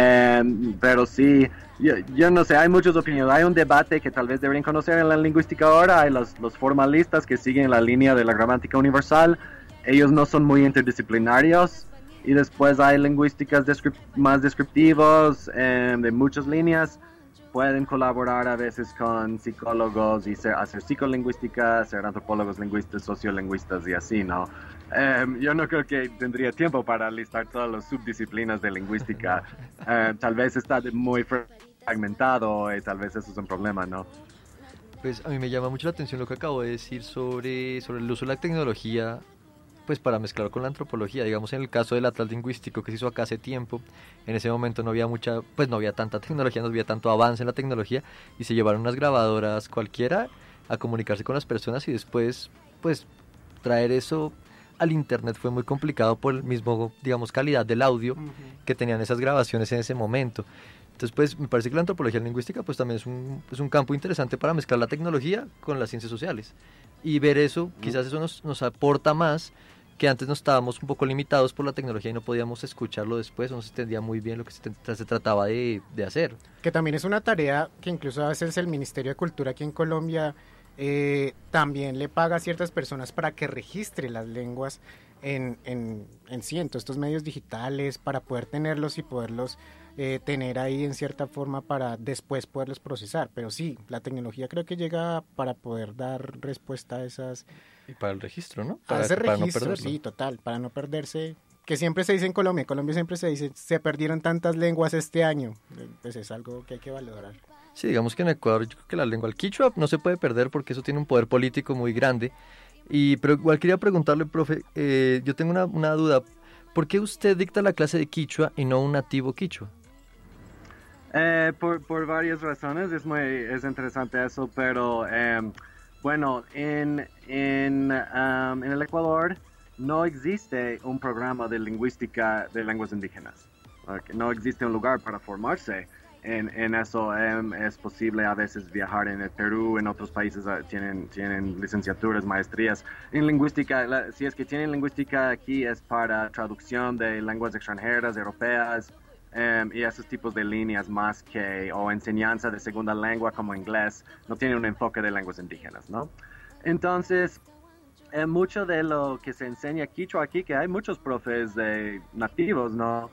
Pero sí, yo no sé, hay muchas opiniones, hay un debate que tal vez deberían conocer en la lingüística ahora, hay los formalistas que siguen la línea de la gramática universal, ellos no son muy interdisciplinarios, y después hay lingüísticas más descriptivos de muchas líneas, pueden colaborar a veces con psicólogos y hacer psicolingüística, ser antropólogos lingüistas, sociolingüistas y así, ¿no? Yo no creo que tendría tiempo para listar todas las subdisciplinas de lingüística. Tal vez está muy fragmentado y tal vez eso es un problema, ¿no? Pues a mí me llama mucho la atención lo que acabo de decir sobre el uso de la tecnología, pues para mezclar con la antropología. Digamos, en el caso del Atlas Lingüístico que se hizo acá hace tiempo, en ese momento no había tanta tecnología, no había tanto avance en la tecnología, y se llevaron unas grabadoras cualquiera a comunicarse con las personas, y después pues traer eso al internet fue muy complicado por el mismo, digamos, calidad del audio que tenían esas grabaciones en ese momento. Entonces, pues, me parece que la antropología lingüística pues también es un campo interesante para mezclar la tecnología con las ciencias sociales. Y ver eso, quizás eso nos aporta más, que antes nos estábamos un poco limitados por la tecnología y no podíamos escucharlo después, no se entendía muy bien lo que se trataba de hacer. Que también es una tarea que incluso a veces el Ministerio de Cultura aquí en Colombia también le paga a ciertas personas para que registre las lenguas en estos medios digitales, para poder tenerlos y poderlos tener ahí en cierta forma para después poderlos procesar. Pero sí, la tecnología creo que llega para poder dar respuesta a esas... Y para el registro, ¿no? Para no perderlo. Sí, total, para no perderse. Que siempre se dice en Colombia siempre se dice, se perdieron tantas lenguas este año. Pues es algo que hay que valorar. Sí, digamos que en Ecuador yo creo que la lengua, el quichua, no se puede perder porque eso tiene un poder político muy grande. Pero igual quería preguntarle, profe, yo tengo una duda. ¿Por qué usted dicta la clase de quichua y no un nativo quichua? Por varias razones, es interesante eso, pero bueno, en el Ecuador no existe un programa de lingüística de lenguas indígenas. No existe un lugar para formarse en eso. Es posible a veces viajar en el Perú, en otros países tienen licenciaturas, maestrías en lingüística. Si es que tienen lingüística aquí es para traducción de lenguas extranjeras, europeas, y esos tipos de líneas más que, o enseñanza de segunda lengua como inglés, no tienen un enfoque de lenguas indígenas, ¿no? Entonces, mucho de lo que se enseña quichua aquí, que hay muchos profes nativos, ¿no?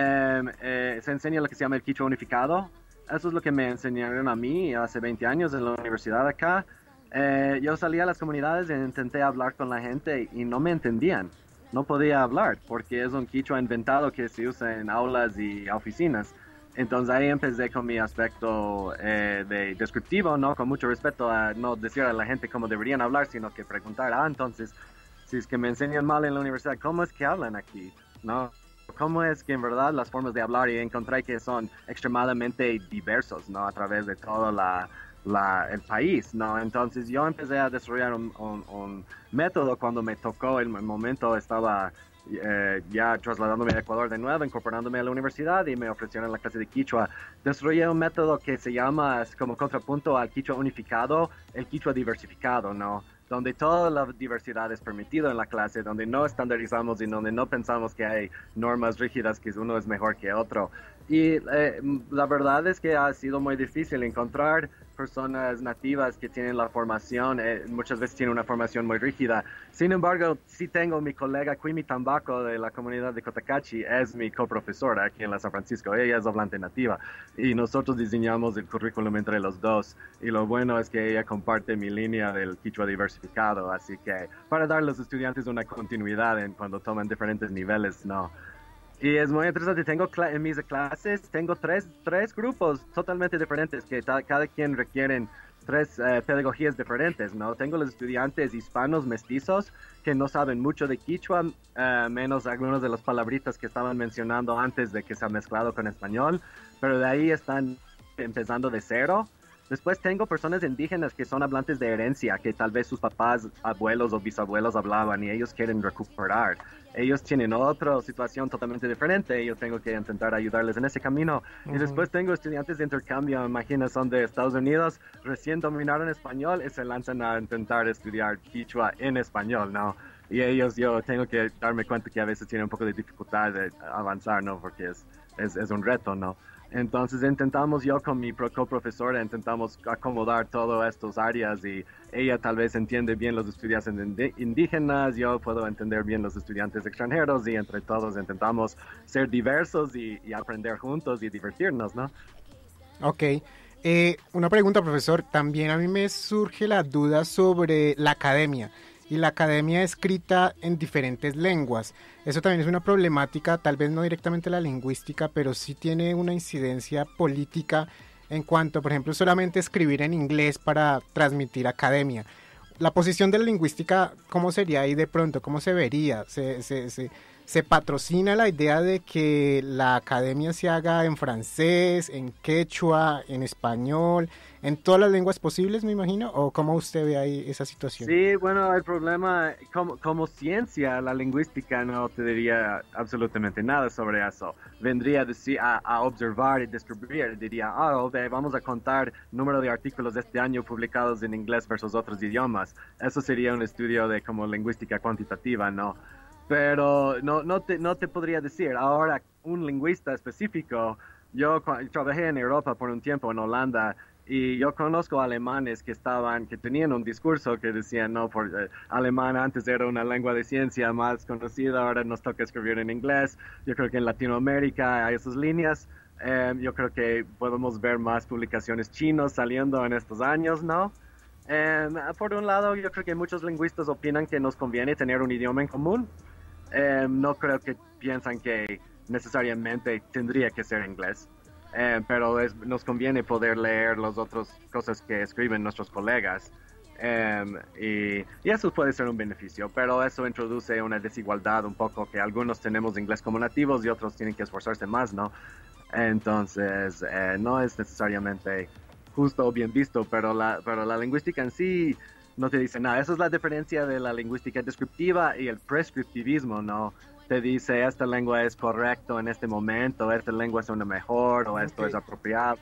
Se enseña lo que se llama el quichua unificado. Eso es lo que me enseñaron a mí hace 20 años en la universidad acá. Yo salí a las comunidades e intenté hablar con la gente y no me entendían. No podía hablar porque es un quichua inventado que se usa en aulas y oficinas. Entonces ahí empecé con mi aspecto de descriptivo, ¿no? Con mucho respeto a no decir a la gente cómo deberían hablar, sino que preguntar, entonces, si es que me enseñan mal en la universidad, ¿cómo es que hablan aquí? ¿No? ¿Cómo es que en verdad las formas de hablar, y encontré que son extremadamente diversos, ¿no? A través de todo el país, ¿no? Entonces yo empecé a desarrollar un método cuando me tocó el momento. Estaba ya trasladándome a Ecuador de nuevo, incorporándome a la universidad, y me ofrecieron la clase de quichua. Desarrollé un método que se llama, como contrapunto al quichua unificado, el quichua diversificado, ¿no? Donde toda la diversidad es permitida en la clase, donde no estandarizamos y donde no pensamos que hay normas rígidas, que uno es mejor que otro. Y la verdad es que ha sido muy difícil encontrar personas nativas que tienen la formación, muchas veces tienen una formación muy rígida. Sin embargo, sí tengo mi colega Quimi Tambaco de la comunidad de Cotacachi, es mi coprofesora aquí en la San Francisco. Ella es hablante nativa y nosotros diseñamos el currículum entre los dos. Y lo bueno es que ella comparte mi línea del quichua diversificado, así que para dar a los estudiantes una continuidad cuando toman diferentes niveles, ¿no? Y es muy interesante, en mis clases tengo tres grupos totalmente diferentes, que cada quien requieren tres pedagogías diferentes, ¿no? Tengo los estudiantes hispanos mestizos que no saben mucho de quichua, menos algunas de las palabritas que estaban mencionando antes de que se ha mezclado con español, pero de ahí están empezando de cero. Después tengo personas indígenas que son hablantes de herencia, que tal vez sus papás, abuelos o bisabuelos hablaban y ellos quieren recuperar. Ellos tienen otra situación totalmente diferente y yo tengo que intentar ayudarles en ese camino. Y después tengo estudiantes de intercambio, imagina, son de Estados Unidos, recién dominaron español y se lanzan a intentar estudiar quichua en español, ¿no? Y ellos, yo tengo que darme cuenta que a veces tienen un poco de dificultad de avanzar, ¿no? Porque es un reto, ¿no? Entonces intentamos, yo con mi coprofesora, intentamos acomodar todas estas áreas y ella tal vez entiende bien los estudiantes indígenas, yo puedo entender bien los estudiantes extranjeros y entre todos intentamos ser diversos y aprender juntos y divertirnos, ¿no? Ok. Una pregunta, profesor. También a mí me surge la duda sobre la academia. Y la academia escrita en diferentes lenguas. Eso también es una problemática, tal vez no directamente la lingüística, pero sí tiene una incidencia política en cuanto, por ejemplo, solamente escribir en inglés para transmitir academia. La posición de la lingüística, ¿cómo sería ahí de pronto? ¿Cómo se vería? ¿Se patrocina la idea de que la academia se haga en francés, en quechua, en español, en todas las lenguas posibles, me imagino? ¿O cómo usted ve ahí esa situación? Sí, bueno, el problema, como ciencia, la lingüística no te diría absolutamente nada sobre eso. Vendría a observar y descubrir, diría, vamos a contar número de artículos de este año publicados en inglés versus otros idiomas. Eso sería un estudio de como lingüística cuantitativa, ¿no? Pero no te podría decir. Ahora, un lingüista específico, yo trabajé en Europa por un tiempo, en Holanda, y yo conozco alemanes que tenían un discurso que decían, alemán antes era una lengua de ciencia más conocida, ahora nos toca escribir en inglés. Yo creo que en Latinoamérica hay esas líneas. Yo creo que podemos ver más publicaciones chinos saliendo en estos años, ¿no? Por un lado, yo creo que muchos lingüistas opinan que nos conviene tener un idioma en común. No creo que piensan que necesariamente tendría que ser inglés, pero nos conviene poder leer las otras cosas que escriben nuestros colegas, y eso puede ser un beneficio, pero eso introduce una desigualdad un poco, que algunos tenemos inglés como nativos y otros tienen que esforzarse más, ¿no? Entonces, no es necesariamente justo o bien visto, pero la lingüística en sí no te dice nada. Esa es la diferencia de la lingüística descriptiva y el prescriptivismo, ¿no? Te dice, esta lengua es correcto en este momento, esta lengua es una mejor, o esto es apropiado.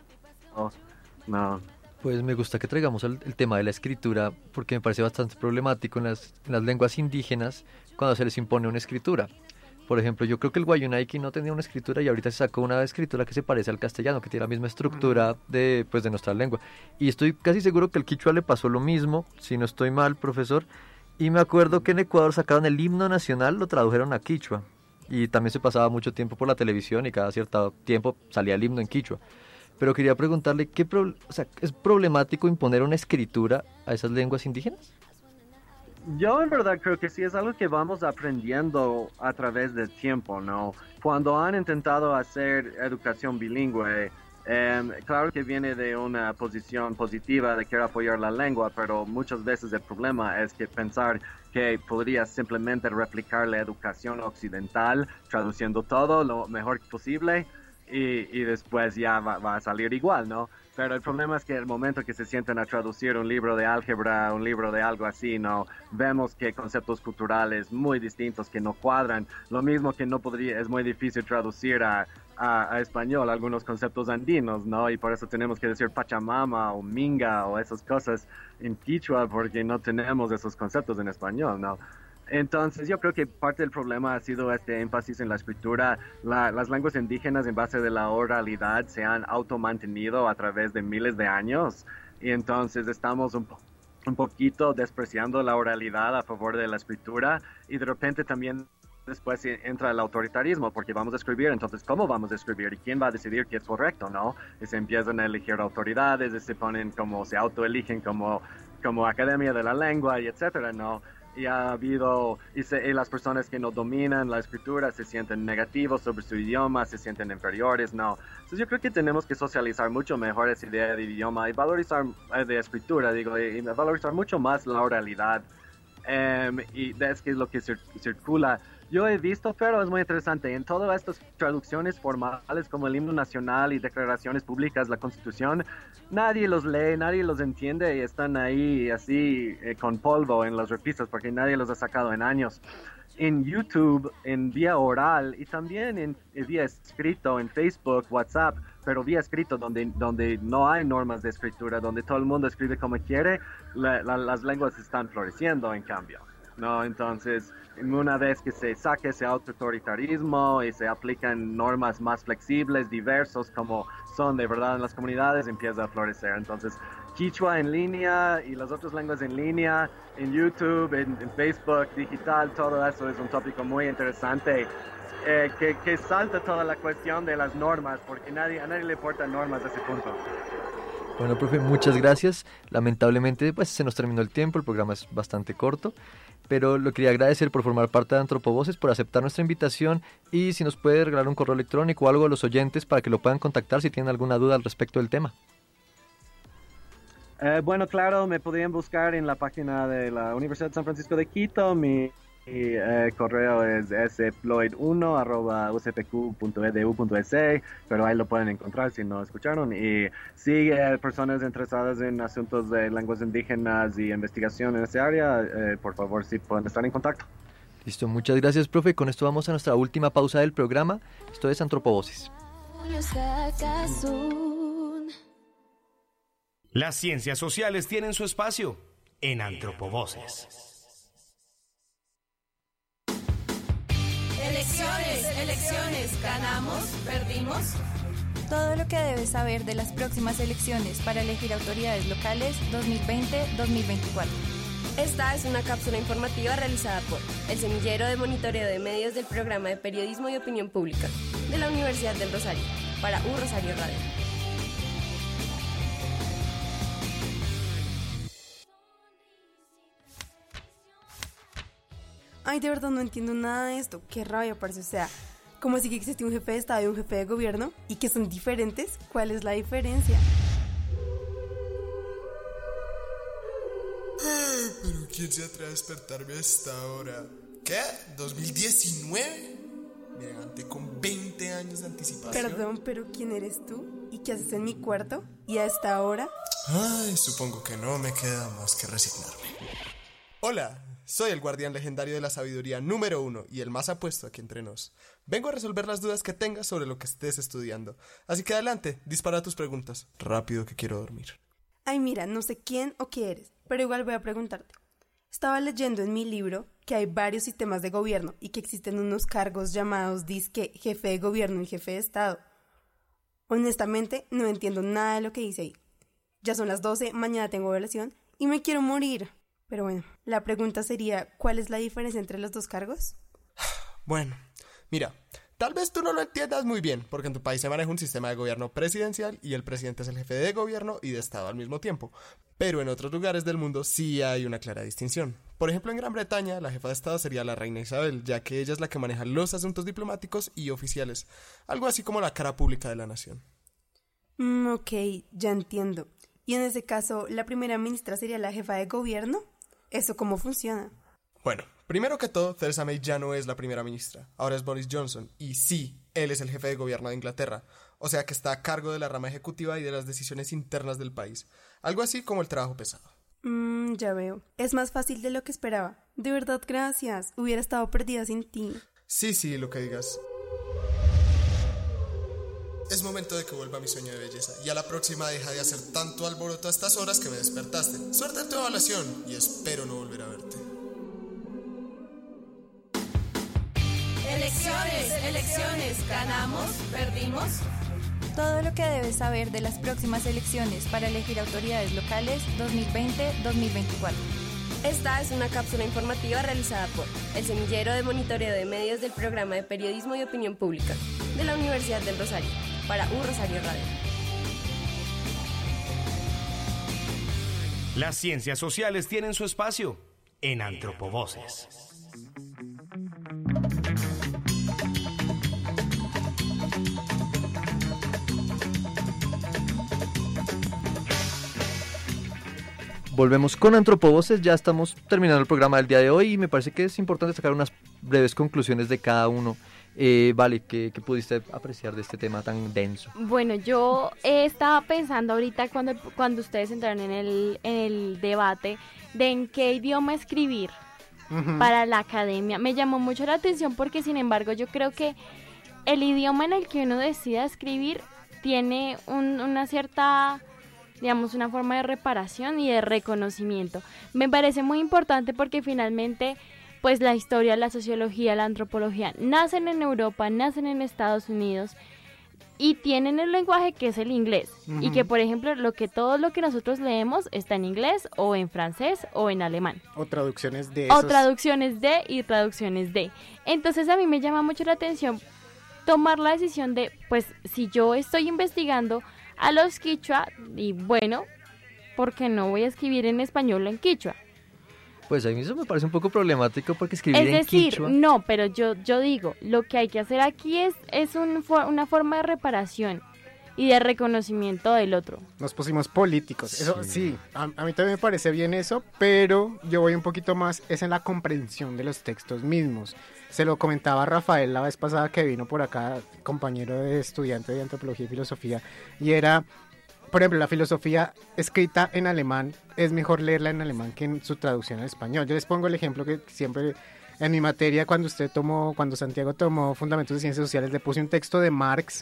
No. Pues me gusta que traigamos el tema de la escritura, porque me parece bastante problemático en las lenguas indígenas cuando se les impone una escritura. Por ejemplo, yo creo que el Guayunaiki no tenía una escritura y ahorita se sacó una escritura que se parece al castellano, que tiene la misma estructura de nuestra lengua. Y estoy casi seguro que al quichua le pasó lo mismo, si no estoy mal, profesor. Y me acuerdo que en Ecuador sacaron el himno nacional, lo tradujeron a quichua. Y también se pasaba mucho tiempo por la televisión y cada cierto tiempo salía el himno en quichua. Pero quería preguntarle, ¿es problemático imponer una escritura a esas lenguas indígenas? Yo en verdad creo que sí es algo que vamos aprendiendo a través del tiempo, ¿no? Cuando han intentado hacer educación bilingüe, claro que viene de una posición positiva de querer apoyar la lengua, pero muchas veces el problema es que pensar que podría simplemente replicar la educación occidental, traduciendo todo lo mejor posible, y después ya va a salir igual, ¿no? Pero el problema es que el momento que se sientan a traducir un libro de álgebra, un libro de algo así, ¿no? Vemos que conceptos culturales muy distintos que no cuadran. Lo mismo que es muy difícil traducir a español algunos conceptos andinos, ¿no? Y por eso tenemos que decir Pachamama o Minga o esas cosas en quichua, porque no tenemos esos conceptos en español, ¿no? Entonces yo creo que parte del problema ha sido este énfasis en la escritura. Las lenguas indígenas en base de la oralidad se han automantenido a través de miles de años, y entonces estamos un poquito despreciando la oralidad a favor de la escritura, y de repente también después entra el autoritarismo, porque vamos a escribir, entonces ¿cómo vamos a escribir? ¿Y quién va a decidir qué es correcto, no? Y se empiezan a elegir autoridades, y se ponen se autoeligen como academia de la lengua, y etcétera, ¿no? Y ha habido, y las personas que no dominan la escritura se sienten negativos sobre su idioma, se sienten inferiores, no. Entonces yo creo que tenemos que socializar mucho mejor esa idea de idioma y valorizar de escritura, y valorizar mucho más la oralidad. Y es que es lo que circula yo he visto, pero es muy interesante. En todas estas traducciones formales como el himno nacional y declaraciones públicas, la Constitución, nadie los lee, nadie los entiende y están ahí así con polvo en las repisas porque nadie los ha sacado en años. En YouTube, en vía oral y también en vía escrito, en Facebook, WhatsApp, pero vía escrito donde no hay normas de escritura, donde todo el mundo escribe como quiere, las lenguas están floreciendo en cambio, ¿no? Entonces, una vez que se saque ese autoritarismo y se aplican normas más flexibles, diversos, como son de verdad en las comunidades, empieza a florecer. Entonces, Quichua en línea y las otras lenguas en línea, en YouTube, en Facebook, digital, todo eso es un tópico muy interesante que salta toda la cuestión de las normas, porque a nadie le importan normas a ese punto. Bueno, profe, muchas gracias. Lamentablemente, pues se nos terminó el tiempo, el programa es bastante corto, pero lo quería agradecer por formar parte de Antropovoces, por aceptar nuestra invitación y si nos puede regalar un correo electrónico o algo a los oyentes para que lo puedan contactar si tienen alguna duda al respecto del tema. Bueno, claro, me podrían buscar en la página de la Universidad de San Francisco de Quito. Mi correo es sploid1@ucpq.edu.es, pero ahí lo pueden encontrar si no escucharon. Y si personas interesadas en asuntos de lenguas indígenas y investigación en ese área, por favor, sí pueden estar en contacto. Listo, muchas gracias, profe. Con esto vamos a nuestra última pausa del programa. Esto es Antropovoces. Las ciencias sociales tienen su espacio en Antropovoces. Elecciones, ganamos, perdimos. Todo lo que debes saber de las próximas elecciones para elegir autoridades locales 2020-2024. Esta es una cápsula informativa realizada por el Semillero de Monitoreo de Medios del Programa de Periodismo y Opinión Pública de la Universidad del Rosario, para Rosario Radio. Ay, de verdad no entiendo nada de esto. Qué rabia, parce. O sea, ¿cómo así que existe un jefe de Estado y un jefe de gobierno? ¿Y que son diferentes? ¿Cuál es la diferencia? Pero ¿quién se atreve a despertarme a esta hora? ¿Qué? ¿2019? Me levanté con 20 años de anticipación. Perdón, pero ¿quién eres tú? ¿Y qué haces en mi cuarto? ¿Y a esta hora? Ay, supongo que no me queda más que resignarme. Hola. Soy el guardián legendario de la sabiduría número 1 y el más apuesto aquí entre nos. Vengo a resolver las dudas que tengas sobre lo que estés estudiando. Así que adelante, dispara tus preguntas. Rápido que quiero dormir. Ay, mira, no sé quién o qué eres, pero igual voy a preguntarte. Estaba leyendo en mi libro que hay varios sistemas de gobierno y que existen unos cargos llamados disque jefe de gobierno y jefe de Estado. Honestamente, no entiendo nada de lo que dice ahí. Ya son las 12, mañana tengo evaluación y me quiero morir. Pero bueno, la pregunta sería, ¿cuál es la diferencia entre los dos cargos? Bueno, mira, tal vez tú no lo entiendas muy bien, porque en tu país se maneja un sistema de gobierno presidencial y el presidente es el jefe de gobierno y de Estado al mismo tiempo. Pero en otros lugares del mundo sí hay una clara distinción. Por ejemplo, en Gran Bretaña, la jefa de Estado sería la reina Isabel, ya que ella es la que maneja los asuntos diplomáticos y oficiales, algo así como la cara pública de la nación. Ok, ya entiendo. Y en ese caso, ¿la primera ministra sería la jefa de gobierno? ¿Eso cómo funciona? Bueno, primero que todo, Theresa May ya no es la primera ministra, ahora es Boris Johnson, y sí, él es el jefe de gobierno de Inglaterra, o sea que está a cargo de la rama ejecutiva y de las decisiones internas del país, algo así como el trabajo pesado. Ya veo, es más fácil de lo que esperaba. De verdad, gracias, hubiera estado perdida sin ti. Sí, lo que digas. Es momento de que vuelva a mi sueño de belleza y a la próxima deja de hacer tanto alboroto a estas horas que me despertaste. Suerte en tu evaluación y espero no volver a verte. Elecciones, ganamos, perdimos. Todo lo que debes saber de las próximas elecciones para elegir autoridades locales 2020-2024. Esta es una cápsula informativa realizada por el Semillero de Monitoreo de Medios del Programa de Periodismo y Opinión Pública de la Universidad del Rosario, para Rosario Radio. Las ciencias sociales tienen su espacio en Antropovoces. Volvemos con Antropovoces, ya estamos terminando el programa del día de hoy y me parece que es importante sacar unas breves conclusiones de cada uno. Vale, ¿qué pudiste apreciar de este tema tan denso? Bueno, yo estaba pensando ahorita cuando ustedes entraron en el debate de en qué idioma escribir para la academia. Me llamó mucho la atención porque, sin embargo, yo creo que el idioma en el que uno decida escribir tiene una cierta, digamos, una forma de reparación y de reconocimiento. Me parece muy importante porque finalmente, pues la historia, la sociología, la antropología nacen en Europa, nacen en Estados Unidos y tienen el lenguaje que es el inglés. Y que, por ejemplo, todo lo que nosotros leemos está en inglés o en francés o en alemán. O traducciones de esos. O traducciones de y traducciones de. Entonces a mí me llama mucho la atención tomar la decisión de, pues, si yo estoy investigando a los quichua, y bueno, ¿por qué no voy a escribir en español o en quichua? Pues a mí eso me parece un poco problemático porque escribir en quichua... no, pero yo digo, lo que hay que hacer aquí es una forma de reparación y de reconocimiento del otro. Nos pusimos políticos, eso sí, a mí también me parece bien eso, pero yo voy un poquito más, es en la comprensión de los textos mismos. Se lo comentaba a Rafael la vez pasada que vino por acá, compañero de estudiante de antropología y filosofía, y era... Por ejemplo, la filosofía escrita en alemán, es mejor leerla en alemán que en su traducción al español. Yo les pongo el ejemplo que siempre en mi materia, cuando Santiago tomó Fundamentos de Ciencias Sociales, le puse un texto de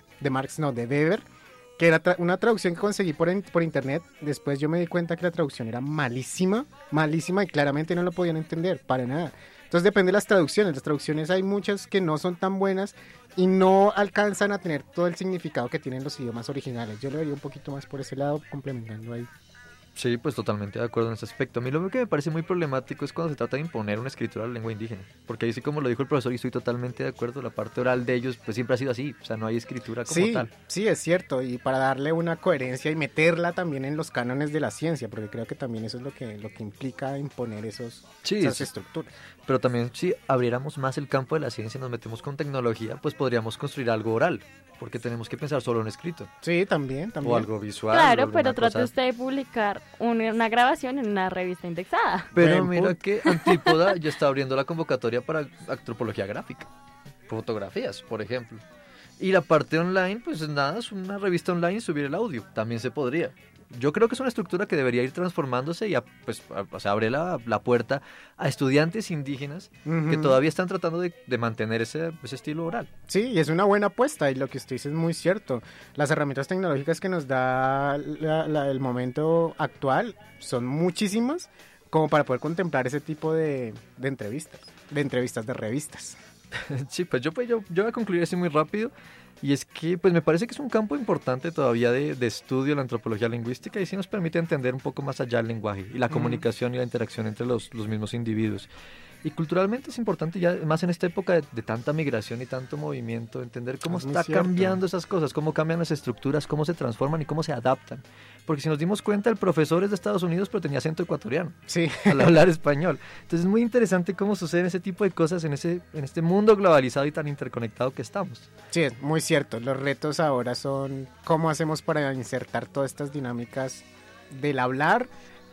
Weber, que era una traducción que conseguí por internet. Después yo me di cuenta que la traducción era malísima y claramente no lo podían entender, para nada. Entonces depende de las traducciones hay muchas que no son tan buenas y no alcanzan a tener todo el significado que tienen los idiomas originales. Yo le vería un poquito más por ese lado, complementando ahí. Sí, pues totalmente de acuerdo en ese aspecto. A mí lo que me parece muy problemático es cuando se trata de imponer una escritura a la lengua indígena. Porque ahí sí, como lo dijo el profesor, y estoy totalmente de acuerdo, la parte oral de ellos pues siempre ha sido así. O sea, no hay escritura como tal. Sí, es cierto. Y para darle una coherencia y meterla también en los cánones de la ciencia, porque creo que también eso es lo que implica imponer esas estructuras. Pero también si abriéramos más el campo de la ciencia y nos metemos con tecnología, pues podríamos construir algo oral. Porque tenemos que pensar solo en escrito. Sí, también. O algo visual. Claro, pero trate usted de publicar una grabación en una revista indexada. Pero mira que Antípoda ya está abriendo la convocatoria para antropología gráfica. Fotografías, por ejemplo. Y la parte online, pues nada, es una revista online y subir el audio. También se podría. Yo creo que es una estructura que debería ir transformándose y abre la puerta a estudiantes indígenas que todavía están tratando de mantener ese estilo oral. Sí, y es una buena apuesta y lo que usted dice es muy cierto. Las herramientas tecnológicas que nos da el momento actual son muchísimas como para poder contemplar ese tipo de entrevistas, de revistas. Sí, pues yo voy a concluir así muy rápido. Y es que pues me parece que es un campo importante todavía de estudio la antropología lingüística y sí nos permite entender un poco más allá el lenguaje y la comunicación y la interacción entre los mismos individuos. Y culturalmente es importante ya más en esta época de tanta migración y tanto movimiento, entender cómo está cambiando esas cosas, cómo cambian las estructuras, cómo se transforman y cómo se adaptan. Porque si nos dimos cuenta, el profesor es de Estados Unidos, pero tenía acento ecuatoriano al hablar español. Entonces es muy interesante cómo suceden ese tipo de cosas en este mundo globalizado y tan interconectado que estamos. Sí, es muy cierto. Los retos ahora son cómo hacemos para insertar todas estas dinámicas del hablar,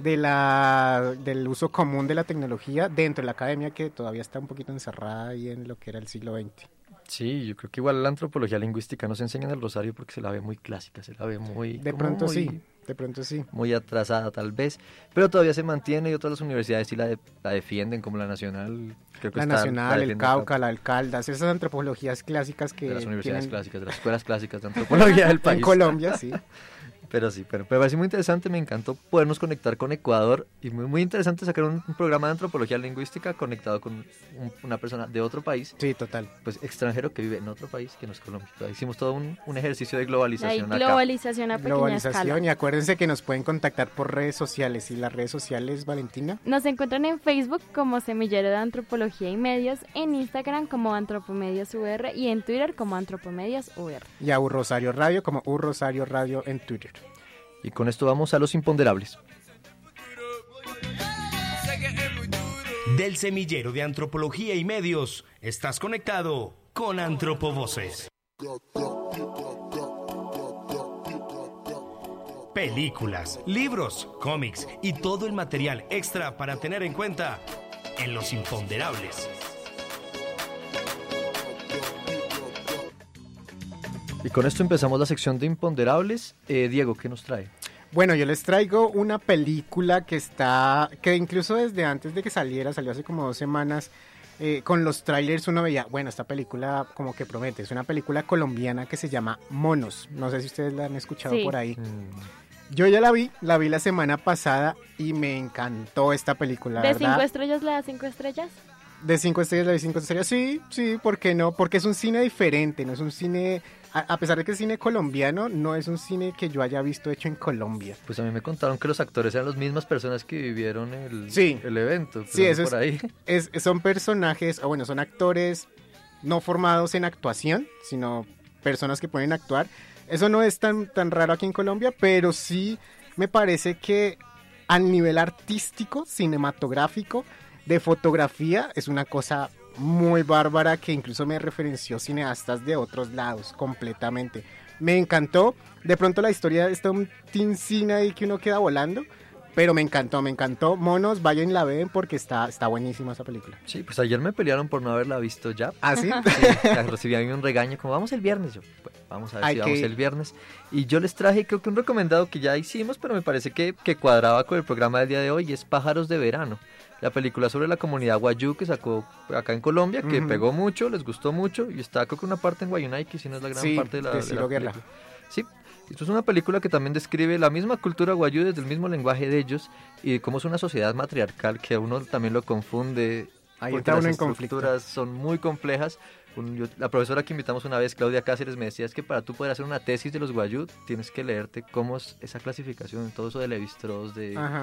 del uso común de la tecnología dentro de la academia, que todavía está un poquito encerrada ahí en lo que era el siglo XX. Sí, yo creo que igual la antropología lingüística no se enseña en el Rosario porque se la ve muy clásica, se la ve muy... De pronto sí. Muy atrasada tal vez, pero todavía se mantiene y otras las universidades sí la defienden, como la Nacional. Creo que la Nacional, el Cauca, la Caldas, esas antropologías clásicas que... De las universidades clásicas, de las escuelas clásicas de antropología del país. En Colombia, sí. Pero me parece muy interesante, me encantó podernos conectar con Ecuador y muy, muy interesante sacar un programa de antropología lingüística conectado con una persona de otro país. Sí, total. Pues extranjero que vive en otro país que no es Colombia. Hicimos todo un ejercicio de globalización acá. Globalización a pequeña escala. Y acuérdense que nos pueden contactar por redes sociales. ¿Y las redes sociales, Valentina? Nos encuentran en Facebook como Semillero de Antropología y Medios, en Instagram como Antropomedios UR y en Twitter como Antropomedios UR. Y a Rosario Radio como Rosario Radio en Twitter. Y con esto vamos a los imponderables. Del Semillero de Antropología y Medios, estás conectado con Antropovoces. películas, libros, cómics y todo el material extra para tener en cuenta en Los Imponderables. Y con esto empezamos la sección de Imponderables. Diego, ¿qué nos trae? Bueno, yo les traigo una película que incluso desde antes de que salió hace como 2 semanas, con los trailers uno veía, bueno, esta película como que promete. Es una película colombiana que se llama Monos. No sé si ustedes la han escuchado por ahí. Yo ya la vi la semana pasada y me encantó esta película. ¿De 5 estrellas le da 5 estrellas? De 5 estrellas le doy 5 estrellas, sí, ¿por qué no? Porque es un cine diferente, no es un cine... A pesar de que es cine colombiano, no es un cine que yo haya visto hecho en Colombia. Pues a mí me contaron que los actores eran las mismas personas que vivieron el evento. Sí, eso por ahí. Son personajes, son actores no formados en actuación, sino personas que pueden actuar. Eso no es tan raro aquí en Colombia, pero sí me parece que a nivel artístico, cinematográfico, de fotografía, es una cosa muy bárbara que incluso me referenció cineastas de otros lados completamente. Me encantó. De pronto la historia está un tincina ahí que uno queda volando, pero me encantó. Monos, vayan y la ven porque está buenísima esa película. Sí, pues ayer me pelearon por no haberla visto ya. ¿Ah, sí? Sí, recibí ahí un regaño como vamos el viernes. Yo, pues, vamos a ver si vamos el viernes. Y yo les traje creo que un recomendado que ya hicimos, pero me parece que cuadraba con el programa del día de hoy, y es Pájaros de Verano. La película sobre la comunidad guayú que sacó acá en Colombia, que pegó mucho, les gustó mucho, y está creo que una parte en Guayunaiki, si no es la gran parte de la película. Sí, esto es una película que también describe la misma cultura guayú desde el mismo lenguaje de ellos, y cómo es una sociedad matriarcal que a uno también lo confunde, porque las estructuras son muy complejas. La profesora que invitamos una vez, Claudia Cáceres, me decía es que para tú poder hacer una tesis de los guayú, tienes que leerte cómo es esa clasificación, todo eso de Levi-Strauss,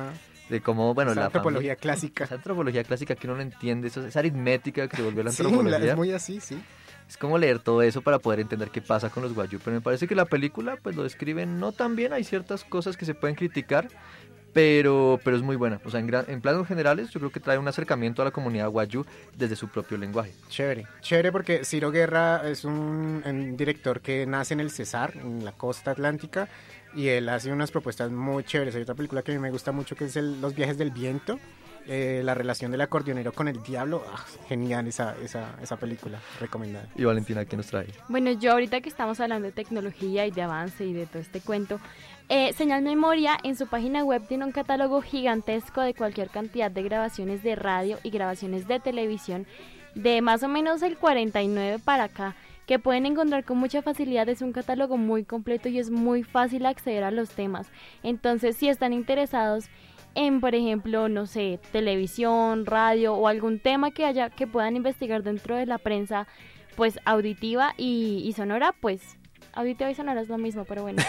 de cómo, bueno, la antropología clásica. Esa antropología clásica que uno no entiende, esa aritmética que se volvió la antropología. Sí, es muy así, sí. Es como leer todo eso para poder entender qué pasa con los guayú. Pero me parece que la película pues lo describe no tan bien, hay ciertas cosas que se pueden criticar, pero es muy buena. O sea, en planos generales yo creo que trae un acercamiento a la comunidad guayú desde su propio lenguaje. Chévere porque Ciro Guerra es un director que nace en el Cesar, en la costa atlántica, y él hace unas propuestas muy chéveres. Hay otra película que a mí me gusta mucho que es Los viajes del viento, la relación del acordeonero con el diablo. Genial esa película, recomendada. Y Valentina, ¿qué nos trae? Bueno, yo ahorita que estamos hablando de tecnología y de avance y de todo este cuento, Señal Memoria en su página web tiene un catálogo gigantesco de cualquier cantidad de grabaciones de radio y grabaciones de televisión de más o menos el 49 para acá, que pueden encontrar con mucha facilidad. Es un catálogo muy completo y es muy fácil acceder a los temas. Entonces, si están interesados en, por ejemplo, no sé, televisión, radio o algún tema que puedan investigar dentro de la prensa, pues auditiva y sonora, pues auditiva y sonora es lo mismo, pero bueno.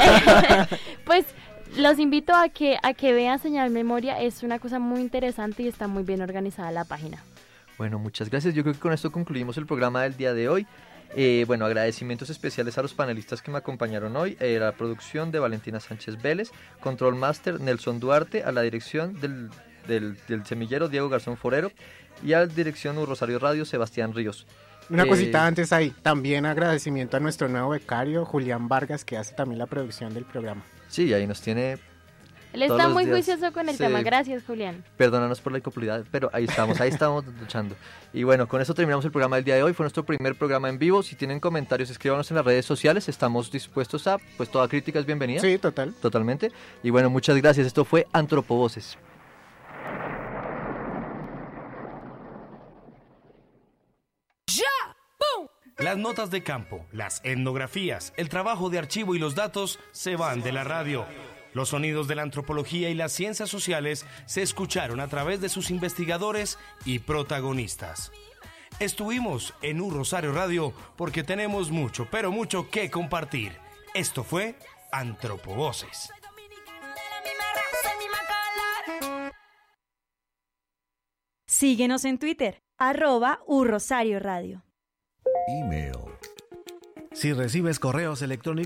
Pues los invito a que vean Señal Memoria. Es una cosa muy interesante y está muy bien organizada la página. Bueno, muchas gracias. Yo creo que con esto concluimos el programa del día de hoy. Bueno, agradecimientos especiales a los panelistas que me acompañaron hoy, la producción de Valentina Sánchez Vélez, Control Master Nelson Duarte, a la dirección del semillero Diego Garzón Forero, y a la dirección Rosario Radio Sebastián Ríos. Una cosita antes ahí, también agradecimiento a nuestro nuevo becario Julián Vargas, que hace también la producción del programa. Sí, ahí nos tiene... Él está muy juicioso con el tema. Gracias, Julián. Perdónanos por la incomplidad, pero ahí estamos luchando. Y bueno, con eso terminamos el programa del día de hoy. Fue nuestro primer programa en vivo. Si tienen comentarios, escríbanos en las redes sociales. Estamos dispuestos a, pues toda crítica es bienvenida. Sí, totalmente. Y bueno, muchas gracias. Esto fue Antropovoces. Las notas de campo, las etnografías, el trabajo de archivo y los datos se van de la radio. Los sonidos de la antropología y las ciencias sociales se escucharon a través de sus investigadores y protagonistas. Estuvimos en Rosario Radio porque tenemos mucho, pero mucho que compartir. Esto fue Antropovoces. Síguenos en Twitter, @URosarioRadio. Email. Si recibes correos electrónicos